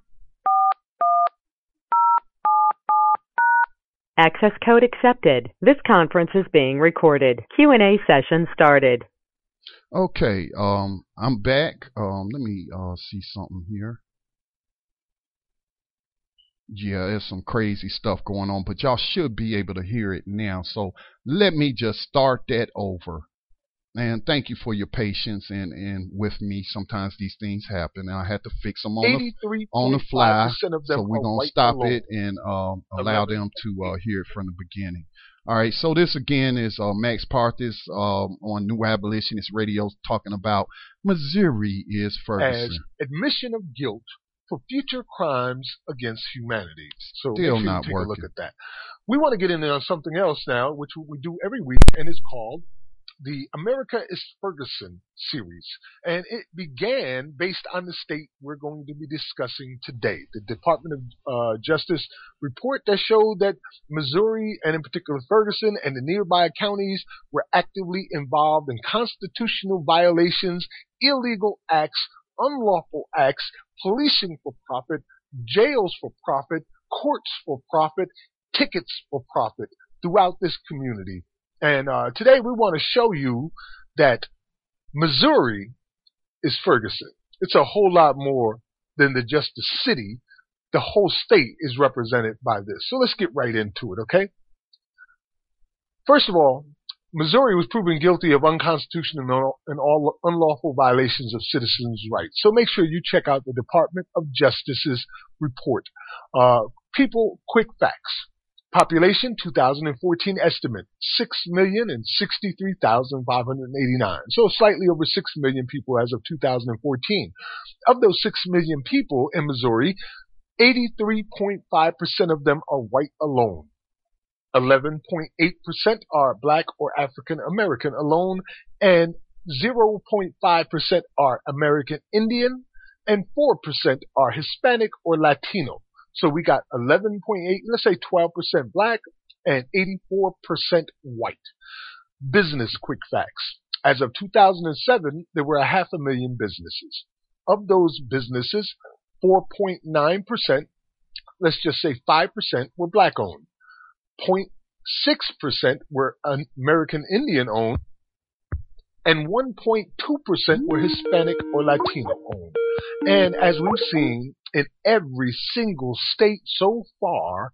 Access code accepted. This conference is being recorded. Q and A session started. Okay, um, I'm back. Um, let me uh, see something here. Yeah, there's some crazy stuff going on, but y'all should be able to hear it now. So let me just start that over. And thank you for your patience and, and with me. Sometimes these things happen, and I had to fix them on the, on the fly. So we're going to stop it and um, allow them to uh, hear it from the beginning. All right, so this again is uh, Max Parthis um, on New Abolitionist Radio talking about Missouri is Ferguson. As admission of guilt for future crimes against humanity. So Still make sure not you take working. a look at that. We want to get in on something else now, which we do every week, and it's called the America is Ferguson series. And it began based on the state we're going to be discussing today. The Department of uh, Justice report that showed that Missouri, and in particular Ferguson and the nearby counties, were actively involved in constitutional violations, illegal acts, unlawful acts, policing for profit, jails for profit, courts for profit, tickets for profit throughout this community. And uh, today we want to show you that Missouri is Ferguson. It's a whole lot more than the just the city. The whole state is represented by this. So let's get right into it, okay? First of all, Missouri was proven guilty of unconstitutional and all unlawful violations of citizens' rights. So make sure you check out the Department of Justice's report. Uh, people, quick facts. Population two thousand fourteen estimate six million sixty-three thousand five hundred eighty-nine. So slightly over six million people as of two thousand fourteen. Of those six million people in Missouri, eighty-three point five percent of them are white alone. eleven point eight percent are black or African American alone, and zero point five percent are American Indian, and four percent are Hispanic or Latino. So we got eleven point eight, let's say twelve percent black and eighty-four percent white. Business quick facts. As of two thousand seven, there were a half a million businesses. Of those businesses, four point nine percent, let's just say five percent were black owned. zero point six percent were American Indian owned, and one point two percent were Hispanic or Latino owned. And as we've seen in every single state so far,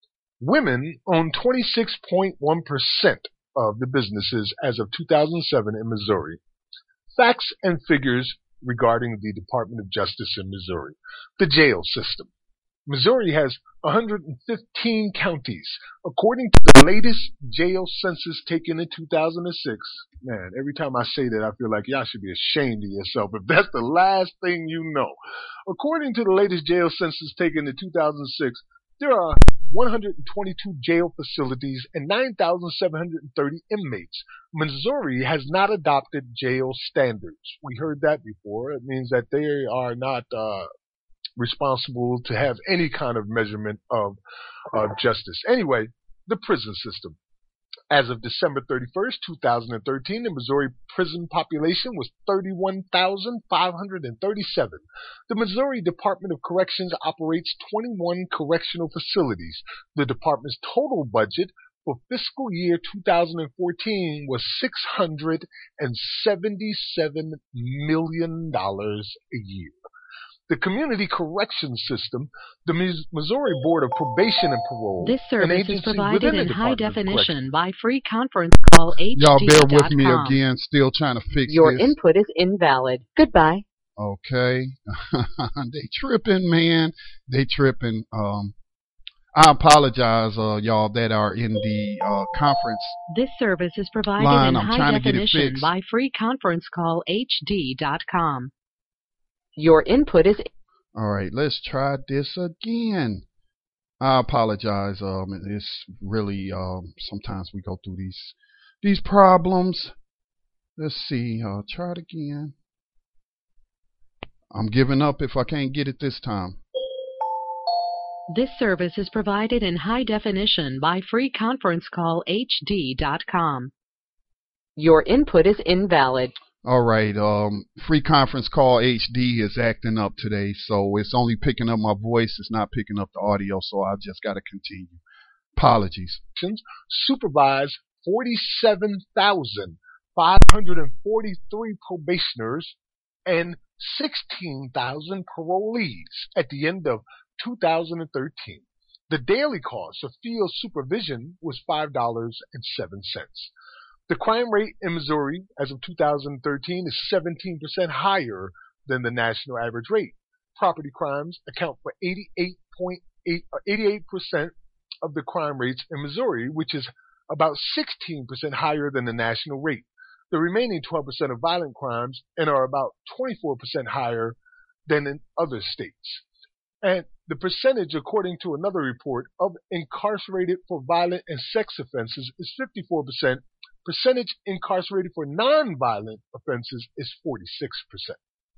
women own twenty-six point one percent of the businesses as of two thousand seven in Missouri. Facts and figures regarding the Department of Justice in Missouri. The jail system. Missouri has one hundred fifteen counties. According to the latest jail census taken in two thousand six, man, every time I say that, I feel like y'all should be ashamed of yourself if that's the last thing you know. According to the latest jail census taken in two thousand six, there are one hundred twenty-two jail facilities and nine thousand seven hundred thirty inmates. Missouri has not adopted jail standards. We heard that before. It means that they are not uh, responsible to have any kind of measurement of uh, justice. Anyway, the prison system. As of December thirty-first, two thousand thirteen, the Missouri prison population was thirty-one thousand five hundred thirty-seven. The Missouri Department of Corrections operates twenty-one correctional facilities. The department's total budget for fiscal year two thousand fourteen was six hundred seventy-seven million dollars a year. The Community Corrections System, the Missouri Board of Probation and Parole, This an service agency is provided within the in high Department of definition Corrections. by free conference call H D Y'all bear with dot me com. again. Still trying to fix Your this. input is invalid. Goodbye. Okay. They tripping, man. They tripping. Um, I apologize, uh, y'all that are in the uh, conference. This service is provided line. in I'm high trying to get it definition fixed. by free conference call H D dot com. Your input is All right, let's try this again. I apologize. Um, it's really um, sometimes we go through these these problems. Let's see. Uh, try it again. I'm giving up if I can't get it this time. This service is provided in high definition by free conference call H D dot com. your input is invalid. All right. Um, free conference call H D is acting up today, so it's only picking up my voice. It's not picking up the audio, so I just got to continue. Apologies. Supervise forty-seven thousand five hundred forty-three probationers and sixteen thousand parolees at the end of two thousand thirteen. The daily cost of field supervision was five dollars and seven cents. The crime rate in Missouri as of two thousand thirteen is seventeen percent higher than the national average rate. Property crimes account for eighty-eight point eight, eighty-eight percent of the crime rates in Missouri, which is about sixteen percent higher than the national rate. The remaining twelve percent of violent crimes and are about twenty-four percent higher than in other states. And the percentage, according to another report, of incarcerated for violent and sex offenses is fifty-four percent. Percentage incarcerated for non-violent offenses is forty-six percent.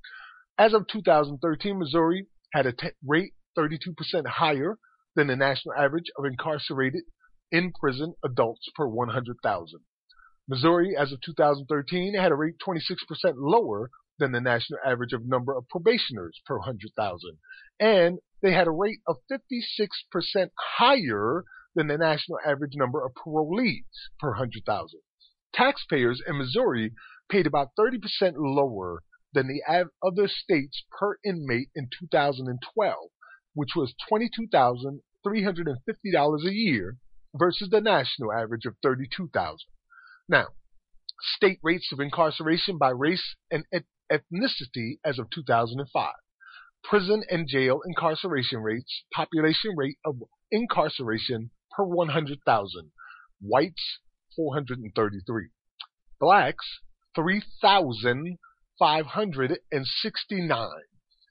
As of two thousand thirteen, Missouri had a t- rate thirty-two percent higher than the national average of incarcerated in prison adults per one hundred thousand. Missouri, as of two thousand thirteen, had a rate twenty-six percent lower than the national average of number of probationers per one hundred thousand. And they had a rate of fifty-six percent higher than the national average number of parolees per one hundred thousand. Taxpayers in Missouri paid about thirty percent lower than the av- other states per inmate in two thousand twelve, which was twenty-two thousand three hundred fifty dollars a year versus the national average of thirty-two thousand dollars. Now, state rates of incarceration by race and et- ethnicity as of two thousand five. Prison and jail incarceration rates, population rate of incarceration per one hundred thousand. Whites, four hundred thirty-three. Blacks, three thousand five hundred sixty-nine.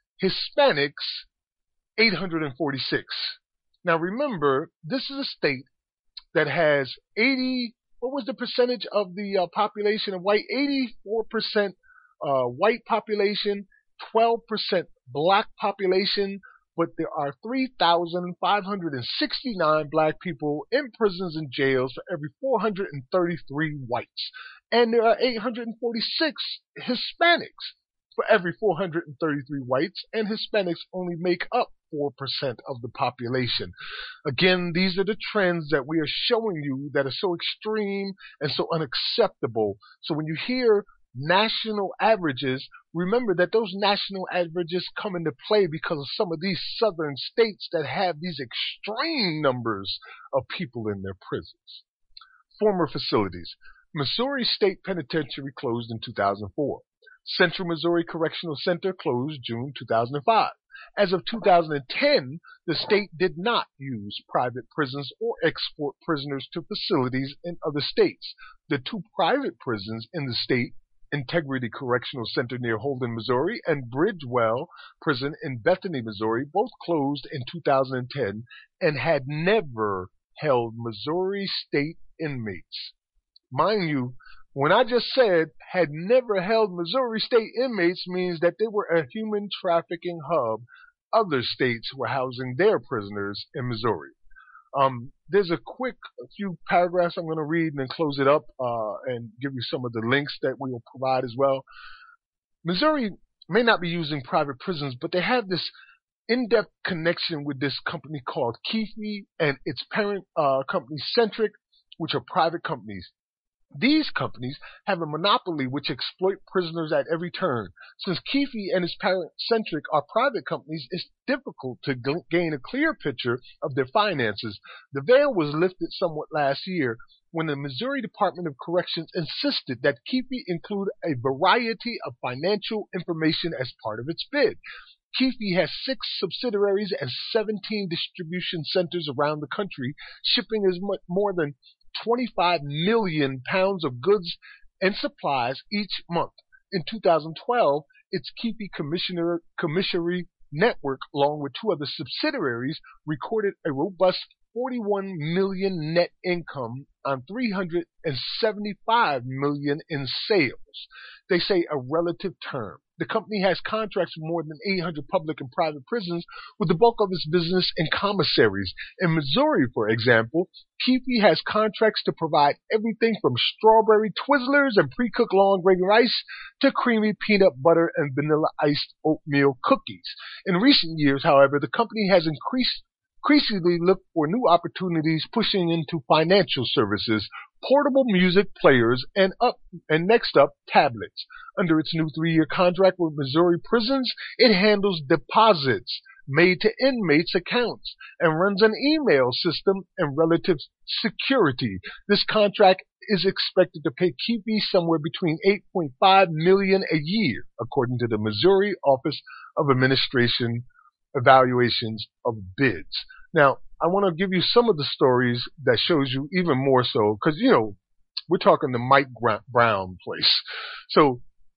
Hispanics, eight hundred forty-six. Now remember, this is a state that has eighty, what was the percentage of the uh, population of white? eighty-four percent uh, white population, twelve percent black population, but there are three thousand five hundred sixty-nine black people in prisons and jails for every four hundred thirty-three whites. And there are eight hundred forty-six Hispanics for every four hundred thirty-three whites, and Hispanics only make up four percent of the population. Again, these are the trends that we are showing you that are so extreme and so unacceptable. So when you hear national averages, remember that those national averages come into play because of some of these southern states that have these extreme numbers of people in their prisons. Former facilities. Missouri State Penitentiary closed in two thousand four. Central Missouri Correctional Center closed June two thousand five. As of two thousand ten, the state did not use private prisons or export prisoners to facilities in other states. The two private prisons in the state, Integrity Correctional Center near Holden, Missouri, and Bridgewell Prison in Bethany, Missouri, both closed in two thousand ten and had never held Missouri state inmates. Mind you, when I just said had never held Missouri state inmates means that they were a human trafficking hub. Other states were housing their prisoners in Missouri. Um, there's a quick a few paragraphs I'm going to read and then close it up uh, and give you some of the links that we will provide as well. Missouri may not be using private prisons, but they have this in-depth connection with this company called Keefe and its parent uh, company Centric, which are private companies. These companies have a monopoly which exploit prisoners at every turn. Since Keefe and his parent Centric are private companies, it's difficult to g- gain a clear picture of their finances. The veil was lifted somewhat last year when the Missouri Department of Corrections insisted that Keefe include a variety of financial information as part of its bid. Keefe has six subsidiaries and seventeen distribution centers around the country, shipping as much more than twenty-five million pounds of goods and supplies each month. In two thousand twelve, its Keefe Commissioner, Commissary Network, along with two other subsidiaries, recorded a robust forty-one million net income on three hundred seventy-five million in sales. They say a relative term. The company has contracts with more than eight hundred public and private prisons, with the bulk of its business in commissaries. In Missouri, for example, Keefe has contracts to provide everything from strawberry Twizzlers and pre-cooked long grain rice to creamy peanut butter and vanilla iced oatmeal cookies. In recent years, however, the company has increased increasingly looked for new opportunities, pushing into financial services, portable music players, and up and next up, tablets. Under its new three-year contract with Missouri Prisons, it handles deposits made to inmates' accounts and runs an email system and relative security. This contract is expected to pay Keefe somewhere between eight point five million dollars a year, according to the Missouri Office of Administration Evaluations of Bids. Now, I want to give you some of the stories that shows you even more so, because, you know, we're talking the Mike Brown place. So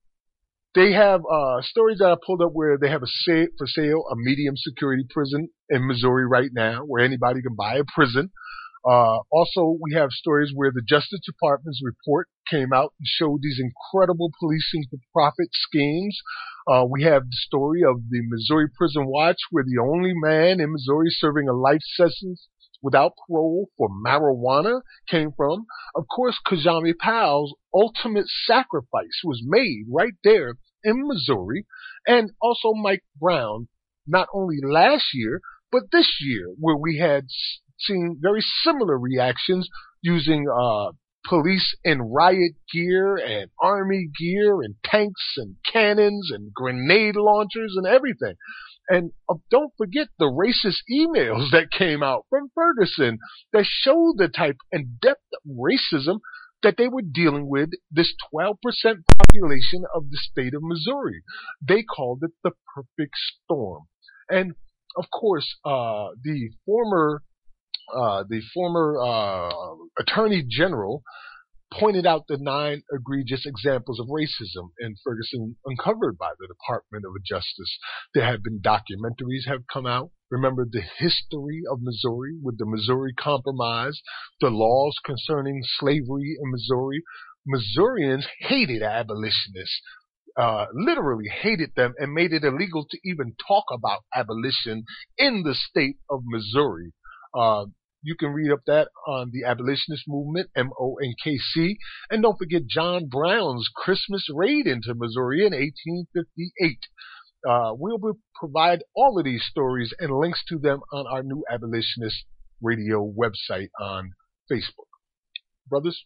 they have uh, stories that I pulled up where they have a sa- for sale a medium security prison in Missouri right now, where anybody can buy a prison. Uh, also, we have stories where the Justice Department's report came out and showed these incredible policing for profit schemes. Uh, we have the story of the Missouri Prison Watch, where the only man in Missouri serving a life sentence without parole for marijuana came from. Of course, Kajami Powell's ultimate sacrifice was made right there in Missouri. And also Mike Brown, not only last year, but this year, where we had seen very similar reactions using uh, police in riot gear and army gear and tanks and cannons and grenade launchers and everything. And uh, don't forget the racist emails that came out from Ferguson that showed the type and depth of racism that they were dealing with this twelve percent population of the state of Missouri. They called it the perfect storm. And of course, uh, the former Uh, the former uh, Attorney General pointed out the nine egregious examples of racism in Ferguson uncovered by the Department of Justice. There have been documentaries have come out. Remember the history of Missouri with the Missouri Compromise, the laws concerning slavery in Missouri. Missourians hated abolitionists. Uh, literally hated them and made it illegal to even talk about abolition in the state of Missouri. Uh, you can read up that on the abolitionist movement, M O N K C. And don't forget John Brown's Christmas raid into Missouri in eighteen fifty-eight. Uh, we'll provide all of these stories and links to them on our new Abolitionist Radio website on Facebook. Brothers?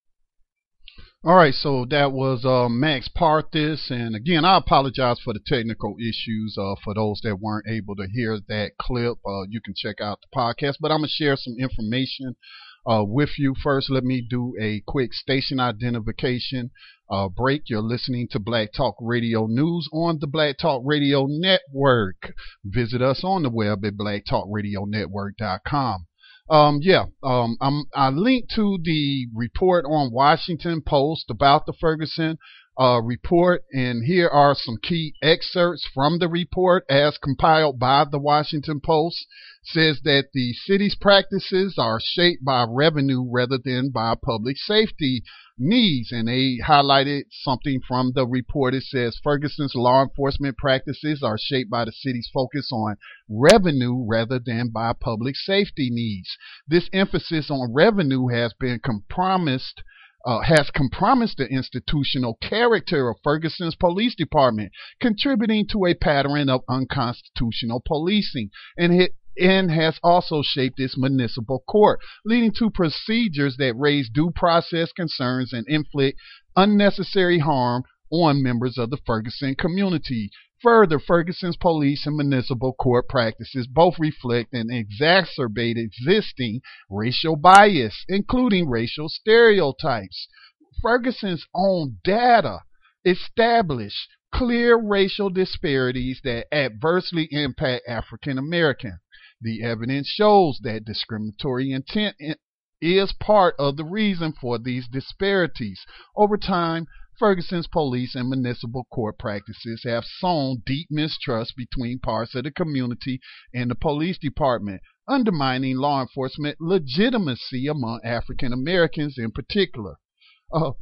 All right, so that was uh, Max Parthis, and again, I apologize for the technical issues. Uh, for those that weren't able to hear that clip, uh, you can check out the podcast. But I'm gonna share some information uh, with you. First, let me do a quick station identification uh, break. You're listening to Black Talk Radio News on the Black Talk Radio Network. Visit us on the web at black talk radio network dot com. Um, yeah, um, I'm, I linked to the report on Washington Post about the Ferguson uh, report, and here are some key excerpts from the report as compiled by the Washington Post. Says that the city's practices are shaped by revenue rather than by public safety needs, and they highlighted something from the report. It says Ferguson's law enforcement practices are shaped by the city's focus on revenue rather than by public safety needs. This emphasis on revenue has been compromised Uh, has compromised the institutional character of Ferguson's police department, contributing to a pattern of unconstitutional policing, and it and has also shaped its municipal court, leading to procedures that raise due process concerns and inflict unnecessary harm on members of the Ferguson community. Further, Ferguson's police and municipal court practices both reflect and exacerbate existing racial bias, including racial stereotypes. Ferguson's own data establish clear racial disparities that adversely impact African Americans. The evidence shows that discriminatory intent is part of the reason for these disparities. Over time, Ferguson's police and municipal court practices have sown deep mistrust between parts of the community and the police department, undermining law enforcement legitimacy among African Americans in particular. Uh,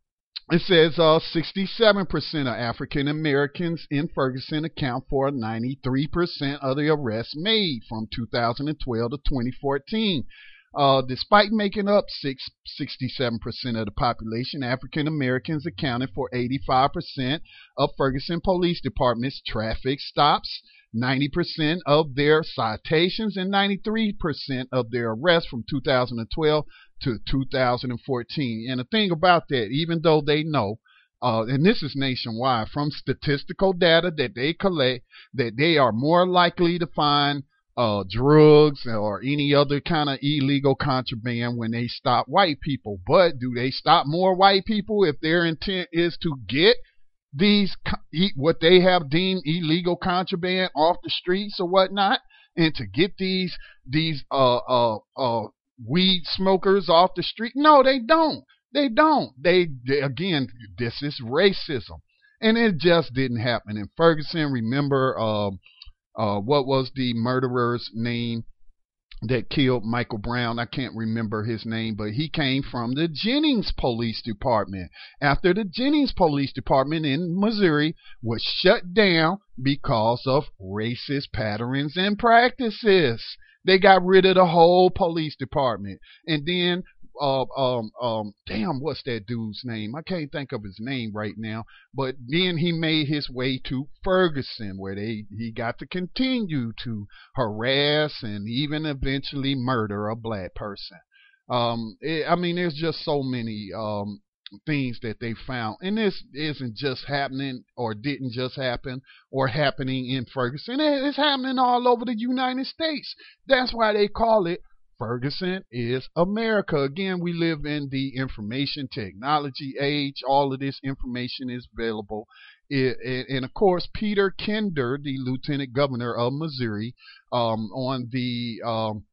it says uh, sixty-seven percent of African Americans in Ferguson account for ninety-three percent of the arrests made from two thousand twelve to twenty fourteen. Uh, despite making up six, sixty-seven percent of the population, African Americans accounted for eighty-five percent of Ferguson Police Department's traffic stops, ninety percent of their citations, and ninety-three percent of their arrests from two thousand twelve to two thousand fourteen. And the thing about that, even though they know, uh, and this is nationwide, from statistical data that they collect, that they are more likely to find Uh, drugs or any other kind of illegal contraband when they stop white people. But do they stop more white people if their intent is to get these, what they have deemed illegal contraband off the streets or whatnot, and to get these these uh uh uh weed smokers off the street? No, they don't. They don't. They, they again, this is racism, and it just didn't happen in Ferguson. Remember, um. Uh, what was the murderer's name that killed Michael Brown? I can't remember his name, but he came from the Jennings Police Department. After the Jennings Police Department in Missouri was shut down because of racist patterns and practices, they got rid of the whole police department. And then Uh, um, um, damn, what's that dude's name? I can't think of his name right now. But then he made his way to Ferguson, where they he got to continue to harass and even eventually murder a black person. Um, it, I mean, there's just so many um things that they found, and this isn't just happening or didn't just happen or happening in Ferguson. It's happening all over the United States. That's why they call it Ferguson is America. Again, we live in the information technology age. All of this information is available. It, it, and of course, Peter Kinder, the Lieutenant Governor of Missouri, um, on the um,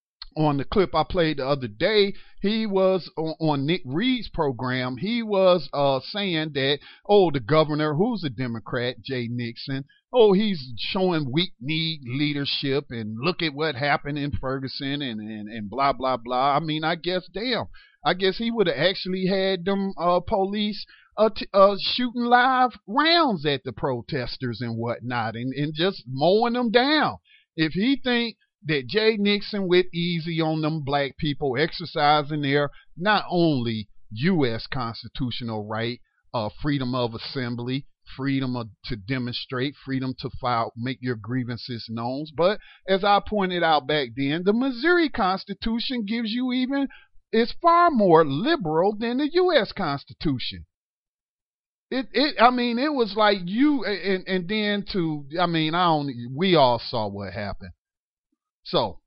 on the clip I played the other day, he was on, on Nick Reed's program. He was uh, saying that, oh, the governor, who's a Democrat, Jay Nixon, oh, he's showing weak-kneed leadership, and look at what happened in Ferguson, and, and, and blah, blah, blah. I mean, I guess, damn, I guess he would have actually had them uh, police uh, t- uh, shooting live rounds at the protesters and whatnot, and, and just mowing them down. If he think that Jay Nixon went easy on them black people exercising their not only U S constitutional right, uh, freedom of assembly, freedom of, to demonstrate, freedom to file, make your grievances known, but as I pointed out back then, the Missouri Constitution gives you even, is far more liberal than the U S Constitution. It, it, I mean, it was like you, and, and then to, I mean, I don't, we all saw what happened. So,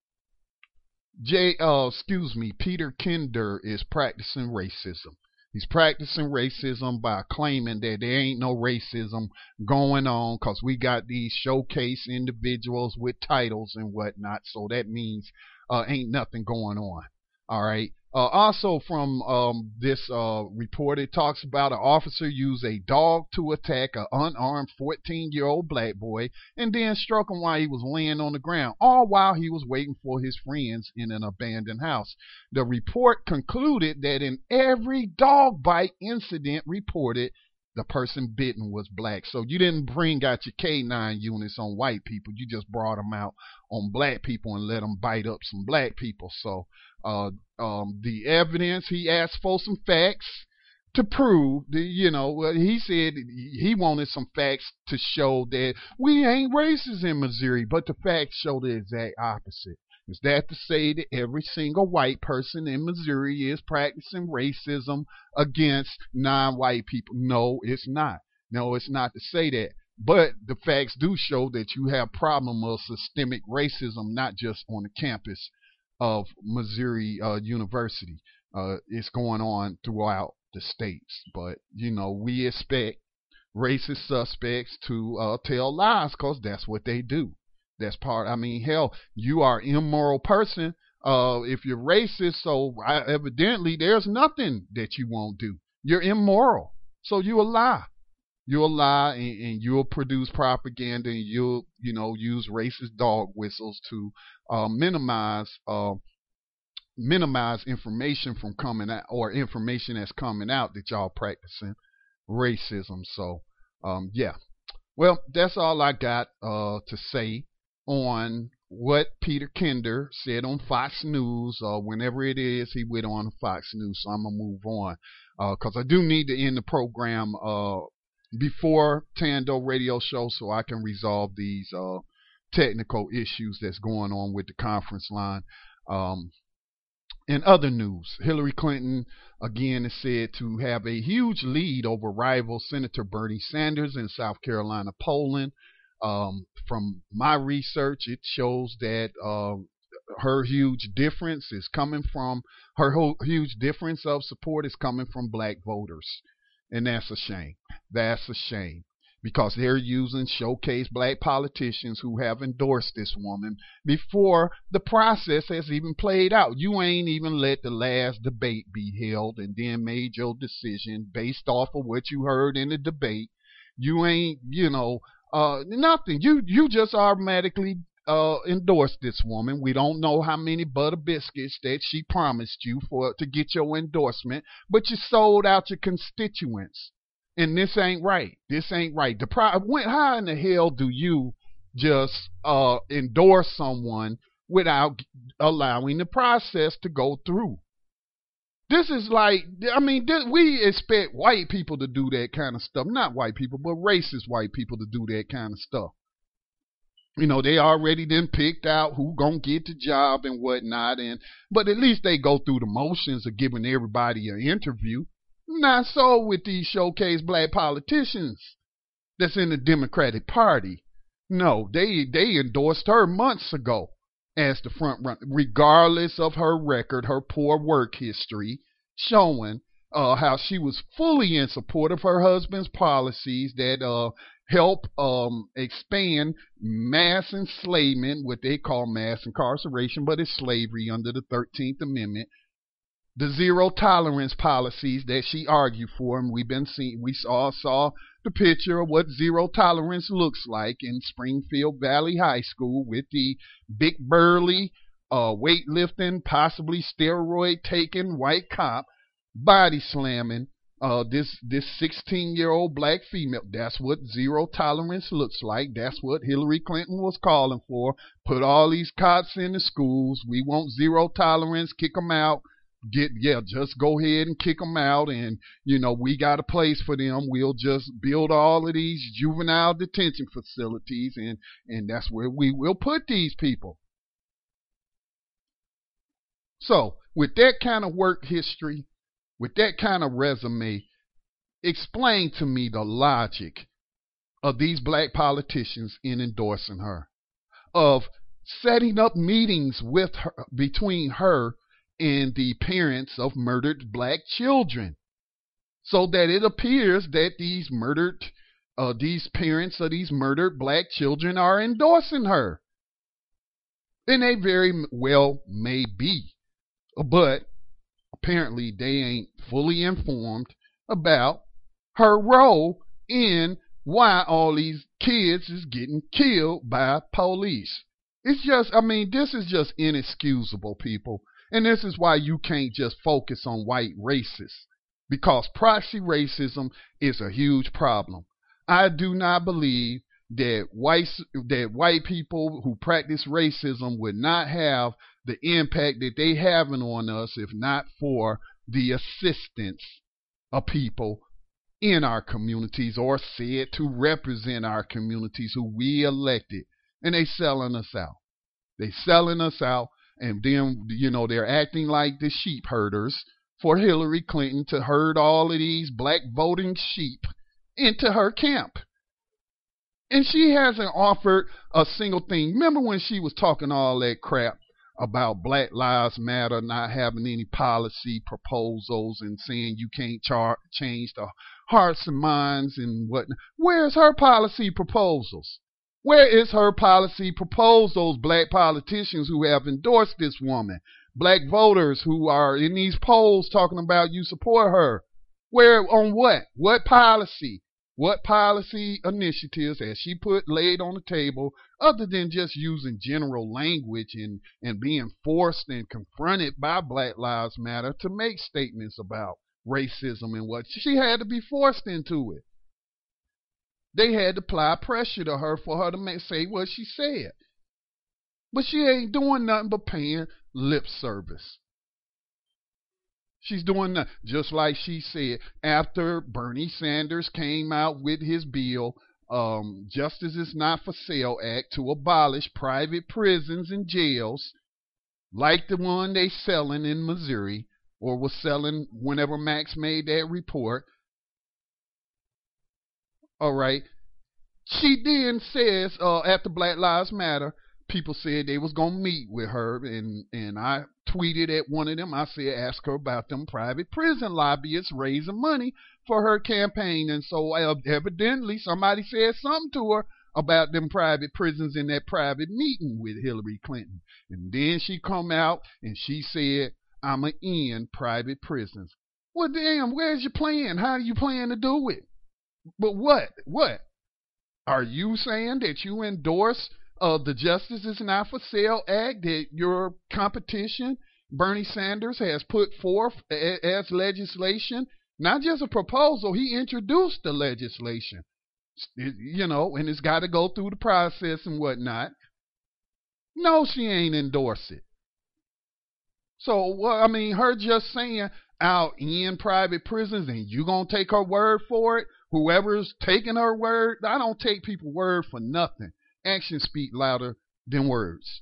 Jay, uh, excuse me, Peter Kinder is practicing racism. He's practicing racism by claiming that there ain't no racism going on because we got these showcase individuals with titles and whatnot. So that means uh, ain't nothing going on. All right. Uh, also from um, this uh, report, it talks about an officer used a dog to attack an unarmed fourteen-year-old black boy and then struck him while he was laying on the ground, all while he was waiting for his friends in an abandoned house. The report concluded that in every dog bite incident reported, the person bitten was black. So you didn't bring out your K nine units on white people. You just brought them out on black people and let them bite up some black people. So uh, um, the evidence, he asked for some facts to prove, the, you know, he said he wanted some facts to show that we ain't racist in Missouri, but the facts show the exact opposite. Is that to say that every single white person in Missouri is practicing racism against non-white people? No, it's not. No, it's not to say that. But the facts do show that you have problem of systemic racism, not just on the campus of Missouri uh, University. Uh, it's going on throughout the states. But, you know, we expect racist suspects to uh, tell lies because that's what they do. That's part, I mean, hell, you are an immoral person uh, if you're racist, so I, evidently there's nothing that you won't do. You're immoral, so you'll lie. You'll lie and, and you'll produce propaganda and you'll, you know, use racist dog whistles to uh, minimize uh, minimize information from coming out or information that's coming out that y'all practicing racism. So, um, yeah. Well, that's all I got uh, to say on what Peter Kinder said on Fox News, or uh, whenever it is he went on Fox News. So I'm going to move on because uh, I do need to end the program uh, before Tando Radio Show so I can resolve these uh, technical issues that's going on with the conference line. Um, in other news, Hillary Clinton again is said to have a huge lead over rival Senator Bernie Sanders in South Carolina polling. Um, from my research, it shows that uh, her huge difference is coming from her whole huge difference of support is coming from black voters, and that's a shame. That's a shame because they're using showcase black politicians who have endorsed this woman before the process has even played out. You ain't even let the last debate be held and then made your decision based off of what you heard in the debate. You ain't, you know. Uh, nothing. You you just automatically uh, endorsed this woman. We don't know how many butter biscuits that she promised you for to get your endorsement, but you sold out your constituents, and this ain't right. This ain't right. The pro- when, how in the hell do you just uh, endorse someone without allowing the process to go through? This is like, I mean, this, we expect white people to do that kind of stuff. Not white people, but racist white people to do that kind of stuff. You know, they already then picked out who gonna get the job and whatnot, and but at least they go through the motions of giving everybody an interview. Not so with these showcase black politicians that's in the Democratic Party. No, they they endorsed her months ago as the front runner, regardless of her record, her poor work history, showing uh, how she was fully in support of her husband's policies that uh, help um, expand mass enslavement, what they call mass incarceration, but it's slavery under the thirteenth Amendment. The zero tolerance policies that she argued for, and we've been seeing, we saw saw the picture of what zero tolerance looks like in Springfield Valley High School with the big burly, uh, weightlifting, possibly steroid taking white cop body slamming uh, this this sixteen year old black female. That's what zero tolerance looks like. That's what Hillary Clinton was calling for. Put all these cops in the schools. We want zero tolerance. Kick them out. Get yeah, just go ahead and kick them out, and you know we got a place for them. We'll just build all of these juvenile detention facilities, and and that's where we will put these people. So with that kind of work history, with that kind of resume, explain to me the logic of these black politicians in endorsing her, of setting up meetings with her, between her and the parents of murdered black children, so that it appears that these murdered, uh, these parents of these murdered black children are endorsing her. And they very well may be. But apparently they ain't fully informed about her role in why all these kids is getting killed by police. It's just, I mean, this is just inexcusable, people. And this is why you can't just focus on white racists, because proxy racism is a huge problem. I do not believe that white, that white people who practice racism would not have the impact that they having on us if not for the assistance of people in our communities, or said to represent our communities, who we elected. And they selling us out. They selling us out, and then, you know, they're acting like the sheep herders for Hillary Clinton to herd all of these black voting sheep into her camp. And she hasn't offered a single thing. Remember when she was talking all that crap about Black Lives Matter not having any policy proposals and saying you can't char- change the hearts and minds and whatnot? Where's her policy proposals? Where is her policy proposals, black politicians who have endorsed this woman? Black voters who are in these polls talking about you support her. Where, on what? What policy? What policy initiatives has she put laid on the table, other than just using general language and, and being forced and confronted by Black Lives Matter to make statements about racism and what? She had to be forced into it. They had to apply pressure to her for her to make, say what she said. But she ain't doing nothing but paying lip service. She's doing that, just like she said, after Bernie Sanders came out with his bill, um, Justice is Not for Sale Act, to abolish private prisons and jails, like the one they selling in Missouri, or was selling whenever Max made that report. All right. She then says, uh, after Black Lives Matter, people said they was going to meet with her, and, and I tweeted at one of them. I said, ask her about them private prison lobbyists raising money for her campaign. And so uh, evidently somebody said something to her about them private prisons in that private meeting with Hillary Clinton. And then she come out and she said, I'm going to end private prisons. Well, damn, where's your plan? How do you plan to do it? But what? What? Are you saying that you endorse uh, the Justice is Not for Sale Act that your competition, Bernie Sanders, has put forth a- as legislation? Not just a proposal, he introduced the legislation. It, you know, and it's got to go through the process and whatnot. No, she ain't endorse it. So, well, I mean, her just saying, I'll end private prisons, and you going to take her word for it? Whoever's taking her word, I don't take people's word for nothing. Actions speak louder than words.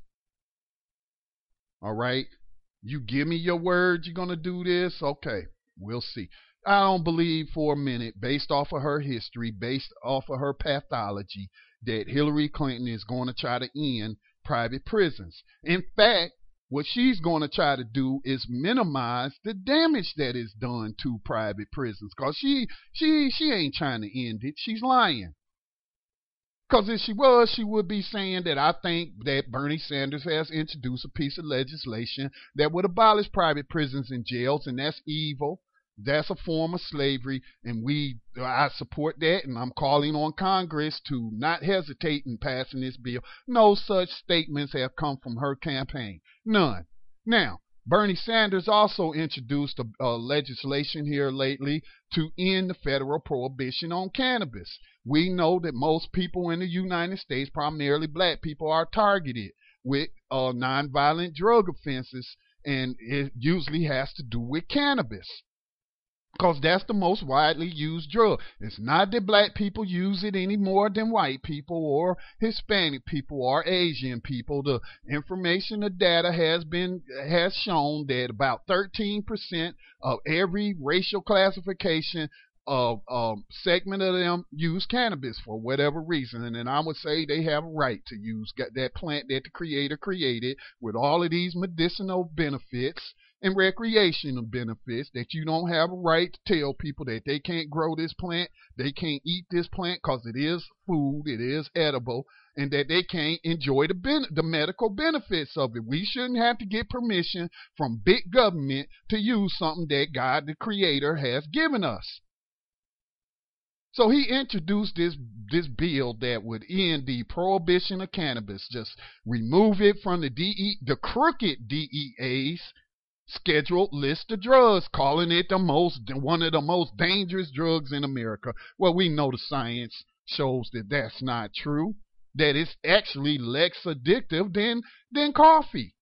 All right? You give me your word you're going to do this? Okay, we'll see. I don't believe for a minute, based off of her history, based off of her pathology, that Hillary Clinton is going to try to end private prisons. In fact, what she's going to try to do is minimize the damage that is done to private prisons. Because she, she, she ain't trying to end it. She's lying. Because if she was, she would be saying that I think that Bernie Sanders has introduced a piece of legislation that would abolish private prisons and jails, and that's evil. That's a form of slavery, and we, I support that, and I'm calling on Congress to not hesitate in passing this bill. No such statements have come from her campaign. None. Now, Bernie Sanders also introduced a, a legislation here lately to end the federal prohibition on cannabis. We know that most people in the United States, primarily black people, are targeted with uh, nonviolent drug offenses, and it usually has to do with cannabis. Because that's the most widely used drug. It's not that black people use it any more than white people or Hispanic people or Asian people. The information, the data has been has shown that about thirteen percent of every racial classification of um, segment of them use cannabis for whatever reason. And then I would say they have a right to use that plant that the creator created with all of these medicinal benefits and recreational benefits, that you don't have a right to tell people that they can't grow this plant, they can't eat this plant because it is food, it is edible. and that they can't enjoy the ben- the medical benefits of it. We shouldn't have to get permission from big government to use something that God, the Creator, has given us. So he introduced this this bill that would end the prohibition of cannabis, just remove it from the D E, the crooked D E A's scheduled list of drugs, calling it the most one of the most dangerous drugs in America. Well, we know the science shows that that's not true, that it's actually less addictive than than coffee.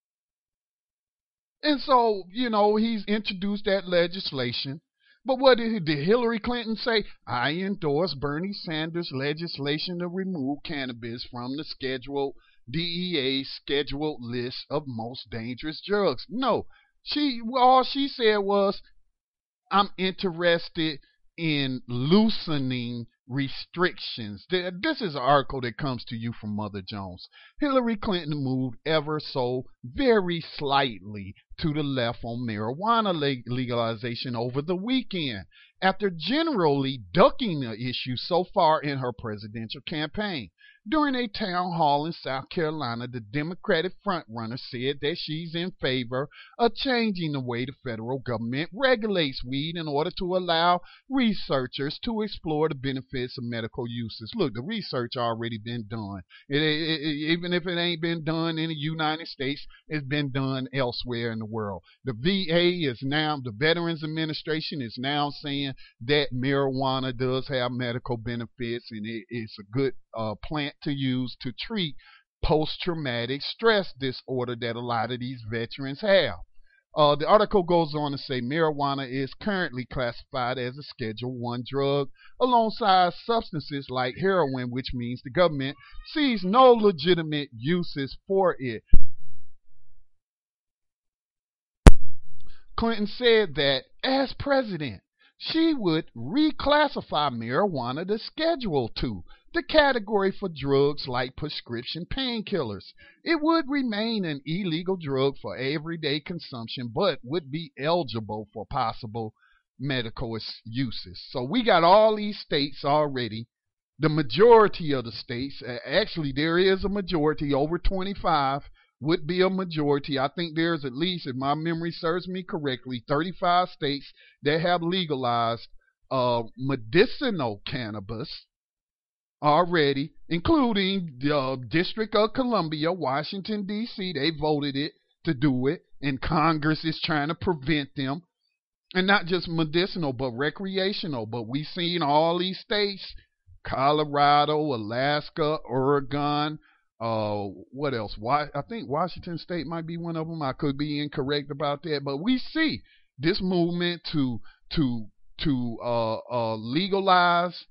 And so, you know, he's introduced that legislation. But what did, did Hillary Clinton say? I endorse Bernie Sanders' legislation to remove cannabis from the scheduled D E A scheduled list of most dangerous drugs. No, she all she said was, I'm interested in loosening restrictions. This is an article that comes to you from Mother Jones. Hillary Clinton moved ever so very slightly to the left on marijuana legalization over the weekend, after generally ducking the issue so far in her presidential campaign. During a town hall in South Carolina, the Democratic frontrunner said that she's in favor of changing the way the federal government regulates weed in order to allow researchers to explore the benefits of medical uses. Look, the research already been done. It, it, it, even if it ain't been done in the United States, it's been done elsewhere in the world. The V A is now, the Veterans Administration is now saying that marijuana does have medical benefits, and it, it's a good uh, plant to use to treat post-traumatic stress disorder that a lot of these veterans have. Uh, the article goes on to say marijuana is currently classified as a Schedule One drug alongside substances like heroin, which means the government sees no legitimate uses for it. Clinton said that as president, she would reclassify marijuana to Schedule Two, the category for drugs like prescription painkillers. It would remain an illegal drug for everyday consumption, but would be eligible for possible medical uses. So we got all these states already. The majority of the states, actually there is a majority, over twenty-five would be a majority. I think there's at least, if my memory serves me correctly, thirty-five states that have legalized uh, medicinal cannabis already, including the uh, District of Columbia, Washington, D C They voted it to do it, and Congress is trying to prevent them. And not just medicinal, but recreational. But we've seen all these states, Colorado, Alaska, Oregon, uh, what else? Why, I think Washington State might be one of them. I could be incorrect about that. But we see this movement to to to uh, uh, legalize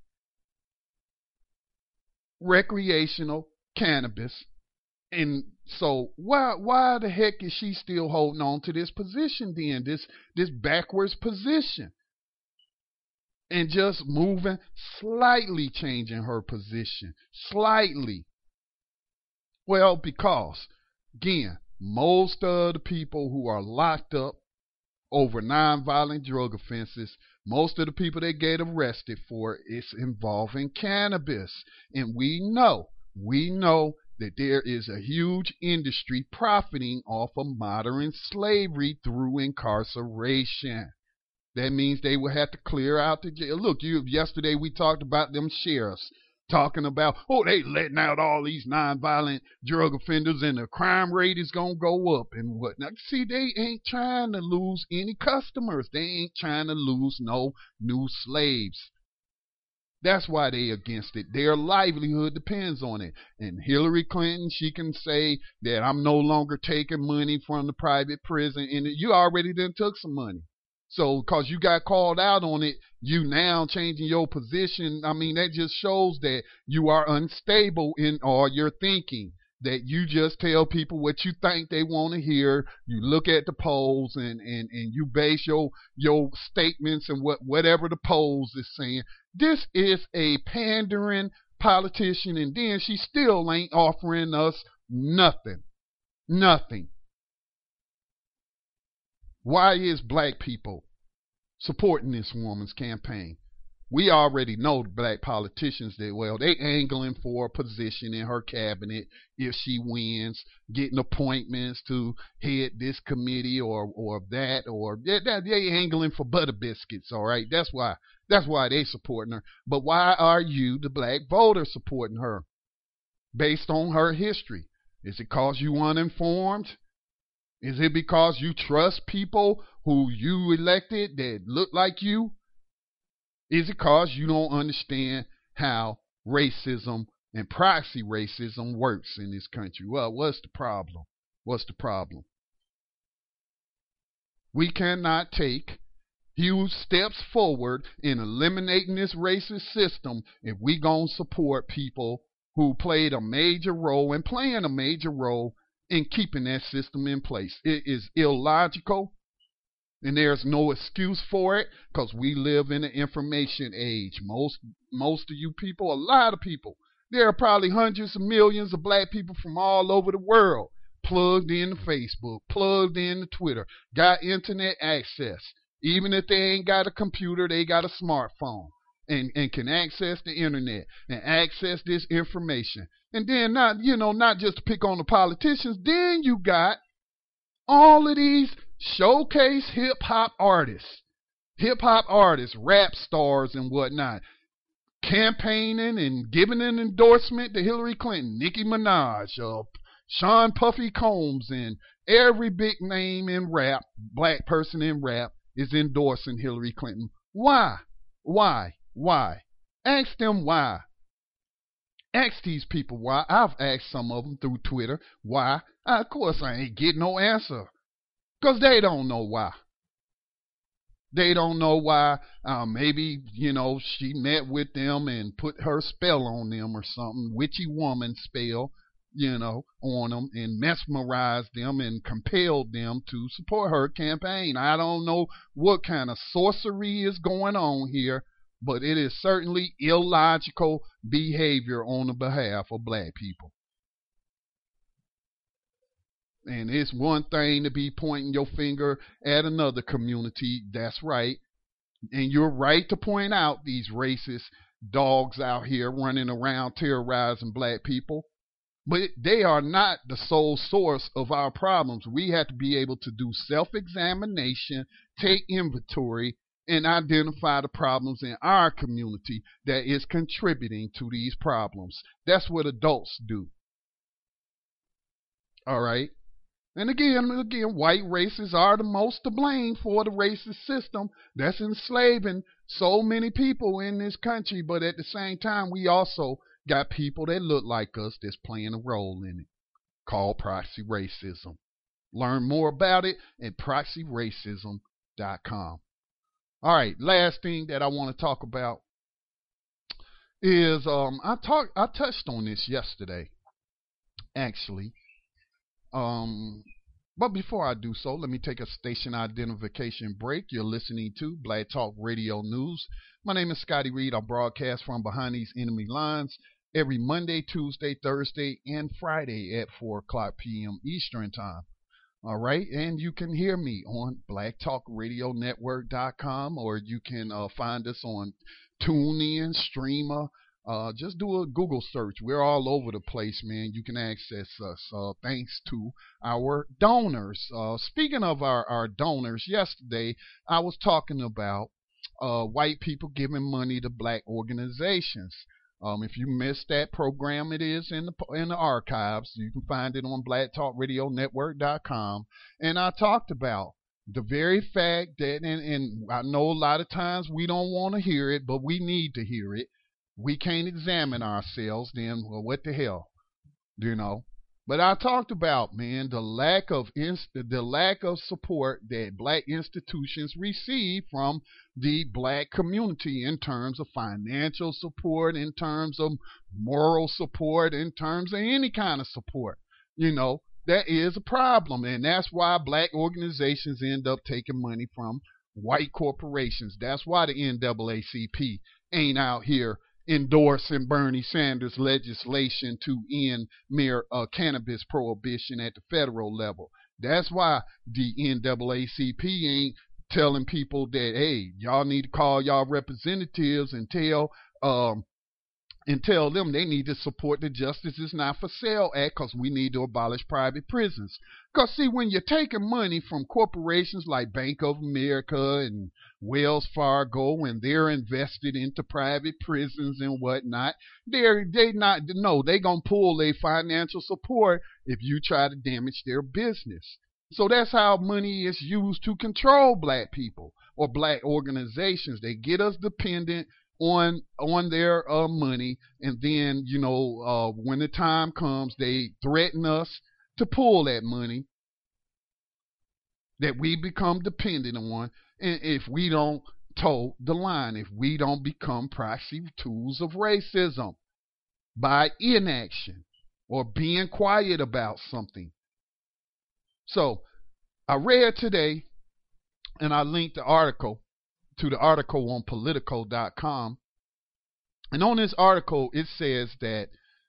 recreational cannabis. And so why why the heck is she still holding on to this position then, this this backwards position, and just moving, slightly changing her position, slightly? Well, because, again, most of the people who are locked up over nonviolent drug offenses, most of the people that get arrested for it's involving cannabis. And we know, we know that there is a huge industry profiting off of modern slavery through incarceration. That means they will have to clear out the jail. Look, you yesterday we talked about them sheriffs talking about, oh, they letting out all these nonviolent drug offenders and the crime rate is going to go up and whatnot. See, they ain't trying to lose any customers. They ain't trying to lose no new slaves. That's why they against it. Their livelihood depends on it. And Hillary Clinton, she can say that I'm no longer taking money from the private prison. And you already done took some money. So, because you got called out on it, you now changing your position. I mean, that just shows that you are unstable in all your thinking. That you just tell people what you think they want to hear. You look at the polls and, and, and you base your your statements and what whatever the polls is saying. This is a pandering politician, and then she still ain't offering us nothing. Nothing. Why is black people supporting this woman's campaign? We already know the black politicians that, well, they angling for a position in her cabinet if she wins, getting appointments to head this committee or or that, or they, they angling for butter biscuits, all right? That's why. That's why they supporting her. But why are you, the black voter, supporting her based on her history? Is it because you uninformed? Is it because you trust people who you elected that look like you? Is it because you don't understand how racism and proxy racism works in this country? Well, what's the problem? What's the problem? We cannot take huge steps forward in eliminating this racist system if we gonna support people who played a major role and playing a major role in keeping that system in place. It is illogical. And there's no excuse for it because we live in an information age. Most most of you people, a lot of people, there are probably hundreds of millions of black people from all over the world plugged in to Facebook, plugged in to Twitter, got internet access. Even if they ain't got a computer, they got a smartphone and, and can access the internet and access this information. And then not, you know, not just to pick on the politicians, then you got all of these showcase hip hop artists, hip hop artists, rap stars and whatnot, campaigning and giving an endorsement to Hillary Clinton, Nicki Minaj, uh, Sean Puffy Combs, and every big name in rap, black person in rap, is endorsing Hillary Clinton. Why? Why? Why? Ask them why. Ask these people why. I've asked some of them through Twitter why. Uh, of course, I ain't getting no answer. Because they don't know why. They don't know why. Uh, maybe, you know, she met with them and put her spell on them or something. Witchy woman spell, you know, on them and mesmerized them and compelled them to support her campaign. I don't know what kind of sorcery is going on here, but it is certainly illogical behavior on the behalf of black people. And it's one thing to be pointing your finger at another community. That's right. And you're right to point out these racist dogs out here running around terrorizing black people. But they are not the sole source of our problems. We have to be able to do self-examination, take inventory, and identify the problems in our community that is contributing to these problems. That's what adults do. All right? And again, again, white racists are the most to blame for the racist system that's enslaving so many people in this country. But at the same time, we also got people that look like us that's playing a role in it, called proxy racism. Learn more about it at proxy racism dot com. All right, last thing that I want to talk about is um, I talked, I touched on this yesterday, actually. Um, but before I do so, let me take a station identification break. You're listening to Black Talk Radio News. My name is Scotty Reed. I broadcast from behind these enemy lines every Monday, Tuesday, Thursday, and Friday at four o'clock p.m. Eastern Time. All right, and you can hear me on black talk radio network dot com, or you can uh, find us on TuneIn, Streamer. Uh, just do a Google search. We're all over the place, man. You can access us uh, thanks to our donors. Uh, speaking of our, our donors, yesterday I was talking about uh, white people giving money to black organizations. Um, if you missed that program, it is in the in the archives. You can find it on black talk radio network dot com. And I talked about the very fact that, and, and I know a lot of times we don't want to hear it, but we need to hear it. We can't examine ourselves, then, well, what the hell, you know? But I talked about, man, the lack of inst- the lack of support that black institutions receive from the black community in terms of financial support, in terms of moral support, in terms of any kind of support. You know, that is a problem, and that's why black organizations end up taking money from white corporations. That's why the N double A C P ain't out here endorsing Bernie Sanders' legislation to end mere uh, cannabis prohibition at the federal level. That's why the N double A C P ain't telling people that, hey, y'all need to call y'all representatives and tell um, and tell them they need to support the Justice Is Not for Sale Act because we need to abolish private prisons. Because, see, when you're taking money from corporations like Bank of America and Wells Fargo and they're invested into private prisons and whatnot, they're they not no, they going to pull their financial support if you try to damage their business. So that's how money is used to control black people or black organizations. They get us dependent on on their uh, money, and then, you know, uh, when the time comes, they threaten us to pull that money that we become dependent on, and if we don't toe the line, if we don't become proxy tools of racism by inaction or being quiet about something. So I read today, and I linked the article to the article on Politico dot com. And on this article, it says that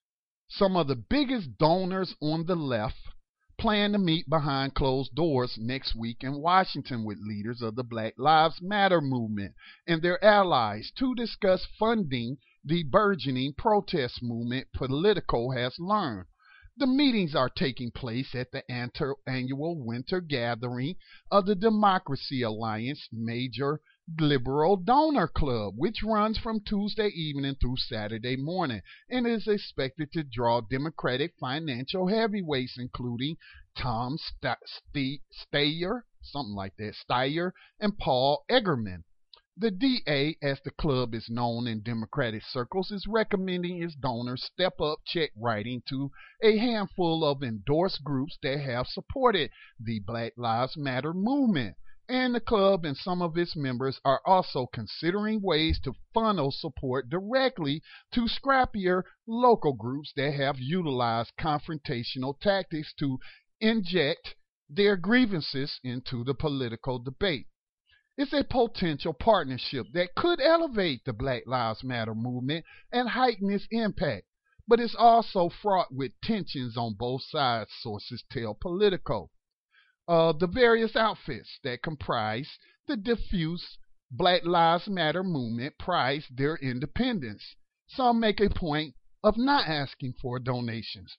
some of the biggest donors on the left plan to meet behind closed doors next week in Washington with leaders of the Black Lives Matter movement and their allies to discuss funding the burgeoning protest movement, Politico has learned. The meetings are taking place at the annual winter gathering of the Democracy Alliance major liberal donor club, which runs from Tuesday evening through Saturday morning and is expected to draw Democratic financial heavyweights including Tom St- St- Steyer, something like that, Steyer, and Paul Egerman. The D A, as the club is known in Democratic circles, is recommending its donors step up check writing to a handful of endorsed groups that have supported the Black Lives Matter movement. And the club and some of its members are also considering ways to funnel support directly to scrappier local groups that have utilized confrontational tactics to inject their grievances into the political debate. It's a potential partnership that could elevate the Black Lives Matter movement and heighten its impact, but it's also fraught with tensions on both sides, sources tell Politico. Uh, the various outfits that comprise the diffuse Black Lives Matter movement prize their independence. Some make a point of not asking for donations.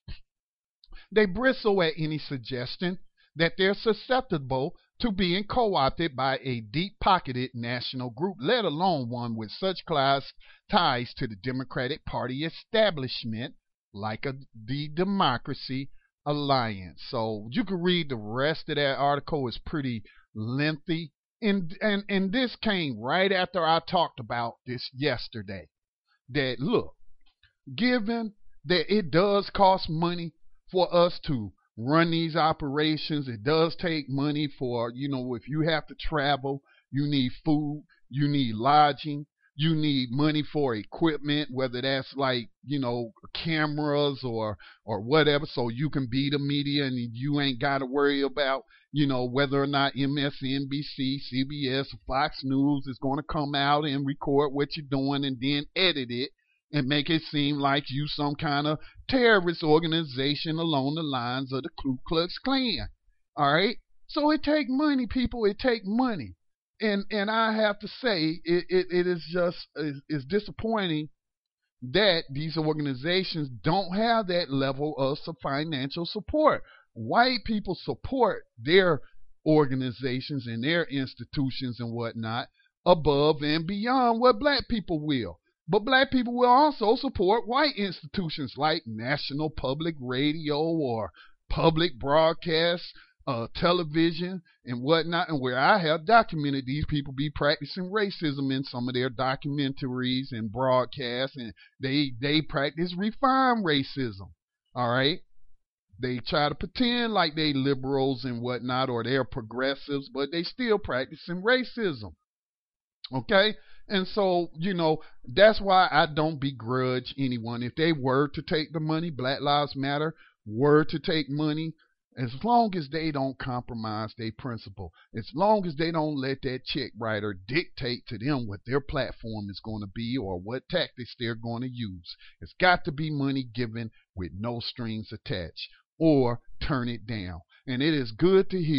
They bristle at any suggestion that they're susceptible to being co-opted by a deep-pocketed national group, let alone one with such close ties to the Democratic Party establishment like a, the Democracy Alliance. So you can read the rest of that article. It's pretty lengthy. And, and, and this came right after I talked about this yesterday. That, look, given that it does cost money for us to run these operations, it does take money for, you know, if you have to travel, you need food, you need lodging, you need money for equipment, whether that's like, you know, cameras or or whatever, so you can be the media and you ain't got to worry about, you know, whether or not M S N B C, C B S, Fox News is going to come out and record what you're doing and then edit it and make it seem like you some kind of terrorist organization along the lines of the Ku Klux Klan. All right? So it take money, people. It take money. And and I have to say, it, it, it is just is, is disappointing that these organizations don't have that level of financial support. White people support their organizations and their institutions and whatnot above and beyond what black people will. But black people will also support white institutions like National Public Radio or public broadcast uh, television and whatnot, and where I have documented these people be practicing racism in some of their documentaries and broadcasts, and they they practice refined racism. All right, they try to pretend like they liberals and whatnot, or they're progressives, but they still practicing racism. Okay. And so, you know, that's why I don't begrudge anyone. If they were to take the money, Black Lives Matter were to take money, as long as they don't compromise their principle, as long as they don't let that check writer dictate to them what their platform is going to be or what tactics they're going to use. It's got to be money given with no strings attached, or turn it down. And it is good to hear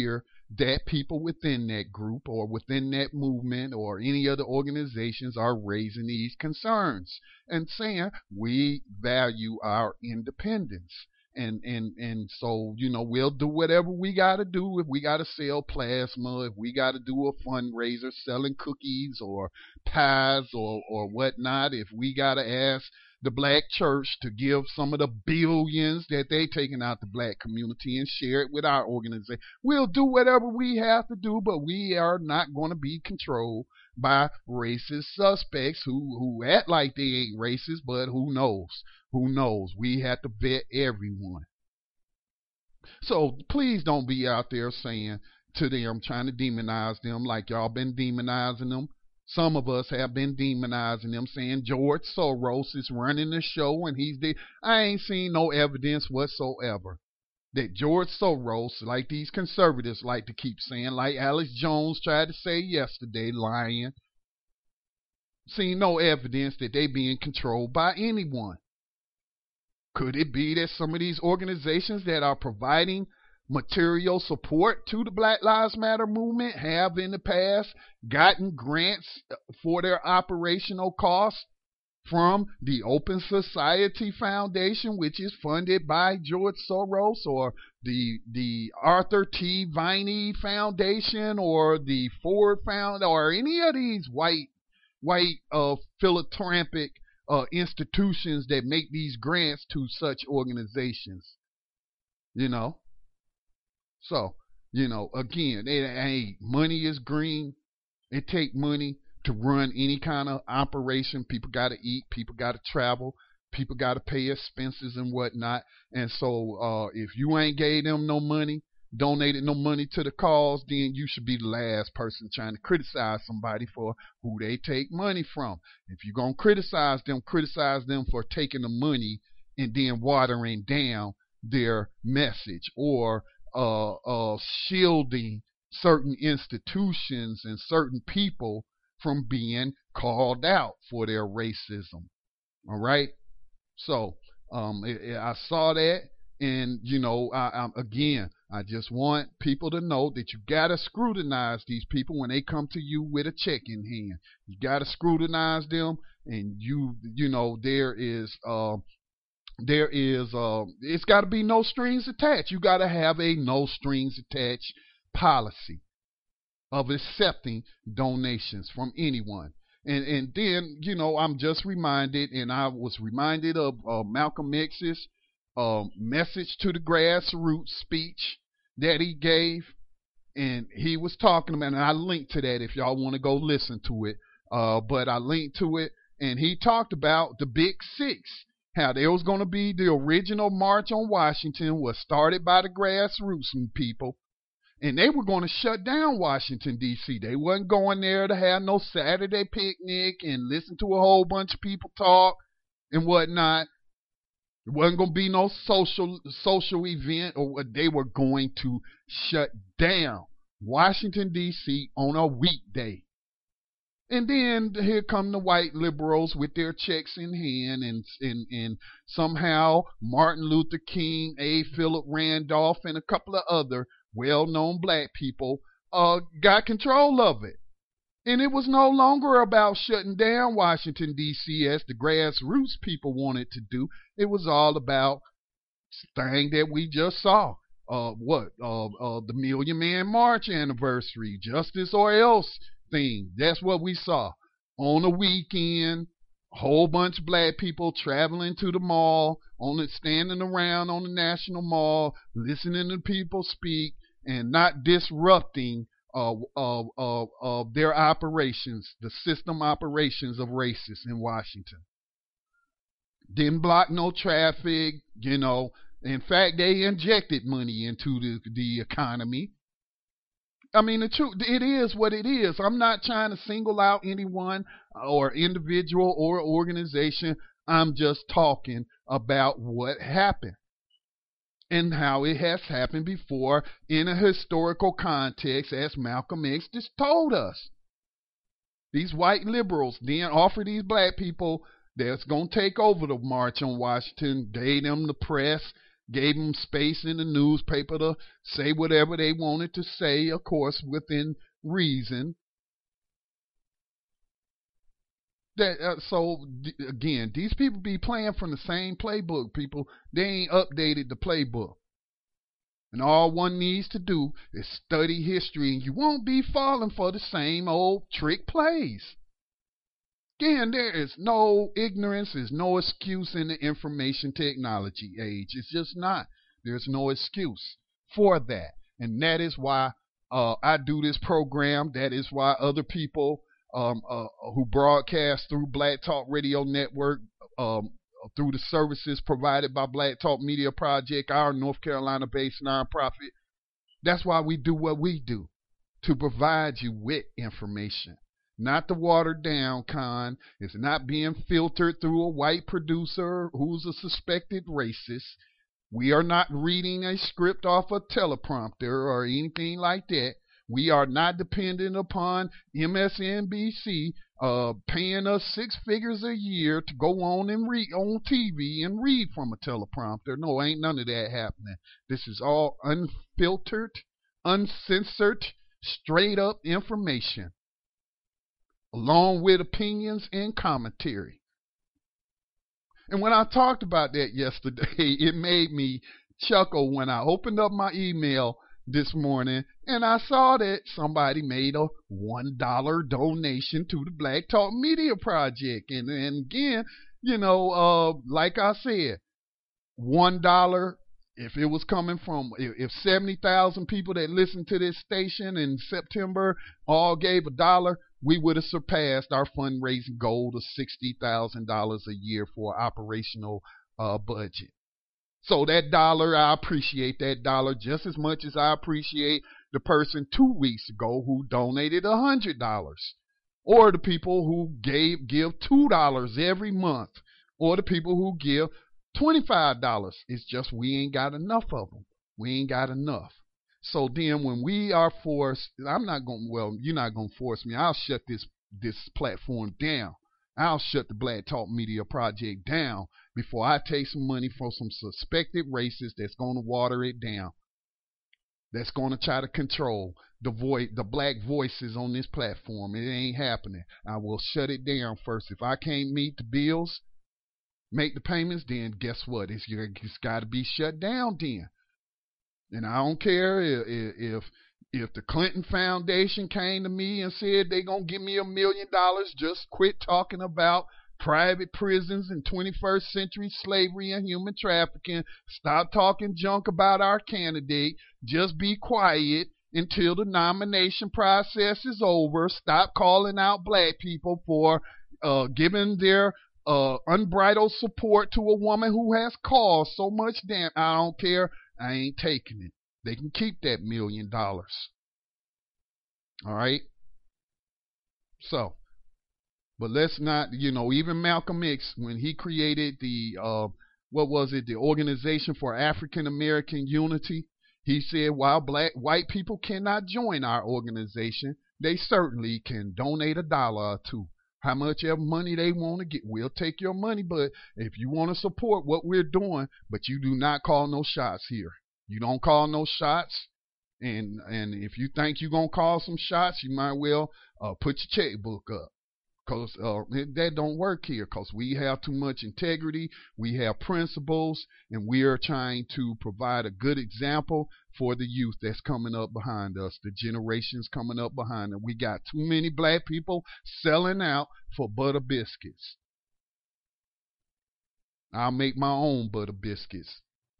that people within that group or within that movement or any other organizations are raising these concerns and saying we value our independence. And, and, and so, you know, we'll do whatever we got to do. If we got to sell plasma, if we got to do a fundraiser selling cookies or pies or, or whatnot, if we got to ask the black church to give some of the billions that they taking out the black community and share it with our organization, we'll do whatever we have to do, but we are not going to be controlled by racist suspects who, who act like they ain't racist, but who knows? Who knows? We have to vet everyone. So please don't be out there saying to them, trying to demonize them like y'all been demonizing them. Some of us have been demonizing them, saying George Soros is running the show and he's the. I ain't seen no evidence whatsoever that George Soros, like these conservatives like to keep saying, like Alex Jones tried to say yesterday, lying. Seen no evidence that they being controlled by anyone. Could it be that some of these organizations that are providing material support to the Black Lives Matter movement have in the past gotten grants for their operational costs from the Open Society Foundation, which is funded by George Soros, or the the Arthur T. Viney Foundation, or the Ford Foundation, or any of these white white uh, philanthropic uh, institutions that make these grants to such organizations? You know. So, you know, again, it ain't, money is green. It take money to run any kind of operation. People got to eat. People got to travel. People got to pay expenses and whatnot. And so uh, if you ain't gave them no money, donated no money to the cause, then you should be the last person trying to criticize somebody for who they take money from. If you're going to criticize them, criticize them for taking the money and then watering down their message, or Uh, uh, shielding certain institutions and certain people from being called out for their racism. All right. So um, it, it, I saw that, and you know, I, I, again, I just want people to know that you gotta scrutinize these people when they come to you with a check in hand. You gotta scrutinize them, and you, you know, there is. Uh, There is, uh, it's got to be no strings attached. You got to have a no strings attached policy of accepting donations from anyone. And and then, you know, I'm just reminded, and I was reminded of uh, Malcolm X's uh, message to the grassroots speech that he gave. And he was talking about, and I linked to that if y'all want to go listen to it. Uh, but I linked to it, and he talked about the Big Six. How there was going to be the original March on Washington was started by the grassroots people, and they were going to shut down Washington, D C They wasn't going there to have no Saturday picnic and listen to a whole bunch of people talk and whatnot. It wasn't going to be no social social event, or they were going to shut down Washington, D C on a weekday. And then here come the white liberals with their checks in hand, and, and, and somehow Martin Luther King, A. Philip Randolph, and a couple of other well-known black people uh, got control of it. And it was no longer about shutting down Washington, D C as the grassroots people wanted to do. It was all about the thing that we just saw. Uh, what? Uh, uh, the Million Man March anniversary, Justice or Else thing. That's what we saw on a weekend. A whole bunch of black people traveling to the mall, on it, standing around on the National Mall, listening to people speak, and not disrupting uh, uh, uh, uh, their operations, the system operations of racists in Washington. Didn't block no traffic, you know. In fact, they injected money into the, the economy. I mean, the truth, it is what it is. I'm not trying to single out anyone or individual or organization. I'm just talking about what happened and how it has happened before in a historical context, as Malcolm X just told us. These white liberals then offer these black people that's going to take over the March on Washington, gave them the press, gave them space in the newspaper to say whatever they wanted to say, of course, within reason. That uh, so d- again, these people be playing from the same playbook. People, they ain't updated the playbook, and all one needs to do is study history, and you won't be falling for the same old trick plays. Again, there is no ignorance, is no excuse in the information technology age. It's just not. There's no excuse for that, and that is why uh, I do this program. That is why other people. Um, uh, who broadcast through Black Talk Radio Network, um, through the services provided by Black Talk Media Project, our North Carolina-based nonprofit. That's why we do what we do, to provide you with information. Not the watered down kind. It's not being filtered through a white producer who's a suspected racist. We are not reading a script off a teleprompter or anything like that. We are not dependent upon M S N B C uh, paying us six figures a year to go on and read on T V and read from a teleprompter. No, ain't none of that happening. This is all unfiltered, uncensored, straight up information, along with opinions and commentary. And when I talked about that yesterday, it made me chuckle when I opened up my email this morning and I saw that somebody made a one dollar donation to the Black Talk Media Project. And, and again, you know, uh, like I said, one dollar, if it was coming from, if, if seventy thousand people that listened to this station in September all gave a dollar, we would have surpassed our fundraising goal of sixty thousand dollars a year for operational uh, budget. So that dollar, I appreciate that dollar just as much as I appreciate the person two weeks ago who donated one hundred dollars. Or the people who gave give two dollars every month. Or the people who give twenty-five dollars. It's just we ain't got enough of them. We ain't got enough. So then when we are forced, I'm not going, well, you're not going to force me. I'll shut this, this platform down. I'll shut the Black Talk Media Project down before I take some money from some suspected racists that's going to water it down, that's going to try to control the voice, the black voices on this platform. It ain't happening. I will shut it down first. If I can't meet the bills, make the payments, then guess what? It's, it's got to be shut down then. And I don't care if, if If the Clinton Foundation came to me and said they're going to give me a million dollars, just quit talking about private prisons and twenty-first century slavery and human trafficking. Stop talking junk about our candidate. Just be quiet until the nomination process is over. Stop calling out black people for uh, giving their uh, unbridled support to a woman who has caused so much damage. I don't care. I ain't taking it. They can keep that million dollars. All right. So, but let's not, you know, even Malcolm X, when he created the, uh, what was it, the Organization for African American Unity, he said, while black white people cannot join our organization, they certainly can donate a dollar or two. How much ever money they want to get, we'll take your money. But if you want to support what we're doing, but you do not call no shots here. You don't call no shots, and and if you think you're going to call some shots, you might well uh, put your checkbook up, because uh, that don't work here, because we have too much integrity, we have principles, and we are trying to provide a good example for the youth that's coming up behind us, the generations coming up behind us. We got too many black people selling out for butter biscuits. I'll make my own butter biscuits.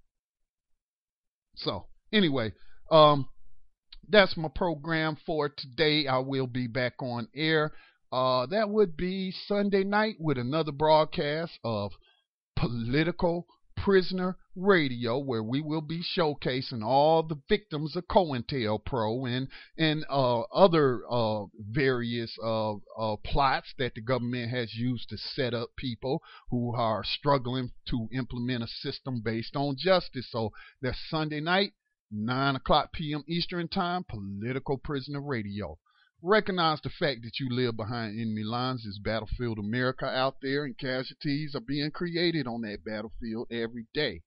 So, anyway, um, that's my program for today. I will be back on air. Uh, that would be Sunday night with another broadcast of Political Prisoner Radio, where we will be showcasing all the victims of COINTELPRO and and uh, other uh, various uh, uh, plots that the government has used to set up people who are struggling to implement a system based on justice. So that's Sunday night, nine o'clock p.m. Eastern Time, Political Prisoner Radio. Recognize the fact that you live behind enemy lines. Is battlefield America out there, and casualties are being created on that battlefield every day.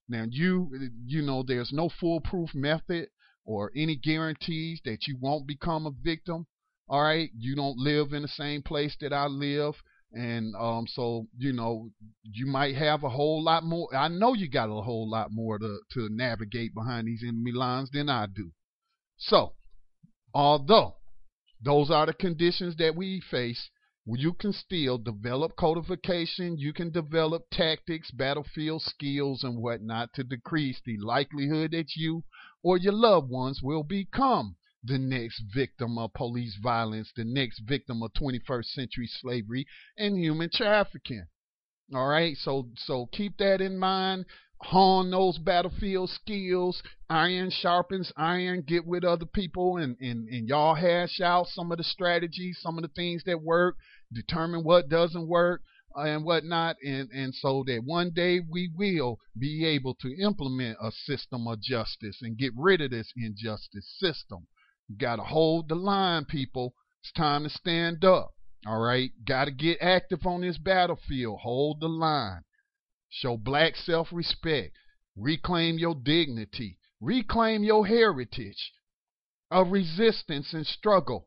Now, you, you know, there's no foolproof method or any guarantees that you won't become a victim. All right. You don't live in the same place that I live. And um, so, you know, you might have a whole lot more. I know you got a whole lot more to, to navigate behind these enemy lines than I do. So, although those are the conditions that we face, you can still develop codification. You can develop tactics, battlefield skills, and whatnot to decrease the likelihood that you or your loved ones will become the next victim of police violence, the next victim of twenty-first century slavery and human trafficking. All right, so so keep that in mind. Hone those battlefield skills. Iron sharpens iron. Get with other people and, and, and y'all hash out some of the strategies, some of the things that work. Determine what doesn't work uh, and whatnot. And, and so that one day we will be able to implement a system of justice and get rid of this injustice system. You got to hold the line, people. It's time to stand up. All right. Got to get active on this battlefield. Hold the line. Show black self-respect. Reclaim your dignity. Reclaim your heritage of resistance and struggle.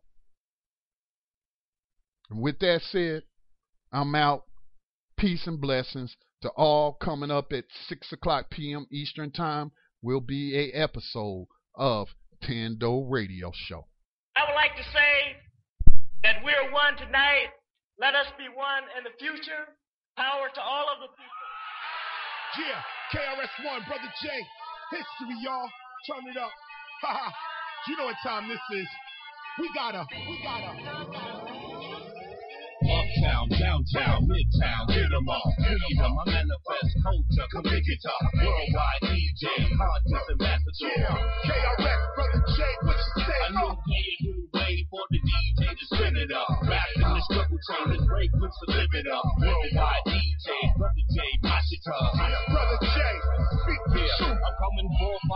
And with that said, I'm out. Peace and blessings to all. Coming up at six o'clock p.m. Eastern Time will be a episode of Tando Radio Show. I would like to say that we're one tonight. Let us be one in the future. Power to all of the people. Yeah, K R S One, Brother J. History, y'all. Turn it up. Haha. You know what time this is. We gotta, we gotta, we gotta. Uptown, downtown, midtown, hit 'em all. Hit 'em all. My manifest culture, come pick it up. Worldwide D J, hard and Massachusetts. Yeah, K R S, Brother J, what you say? I know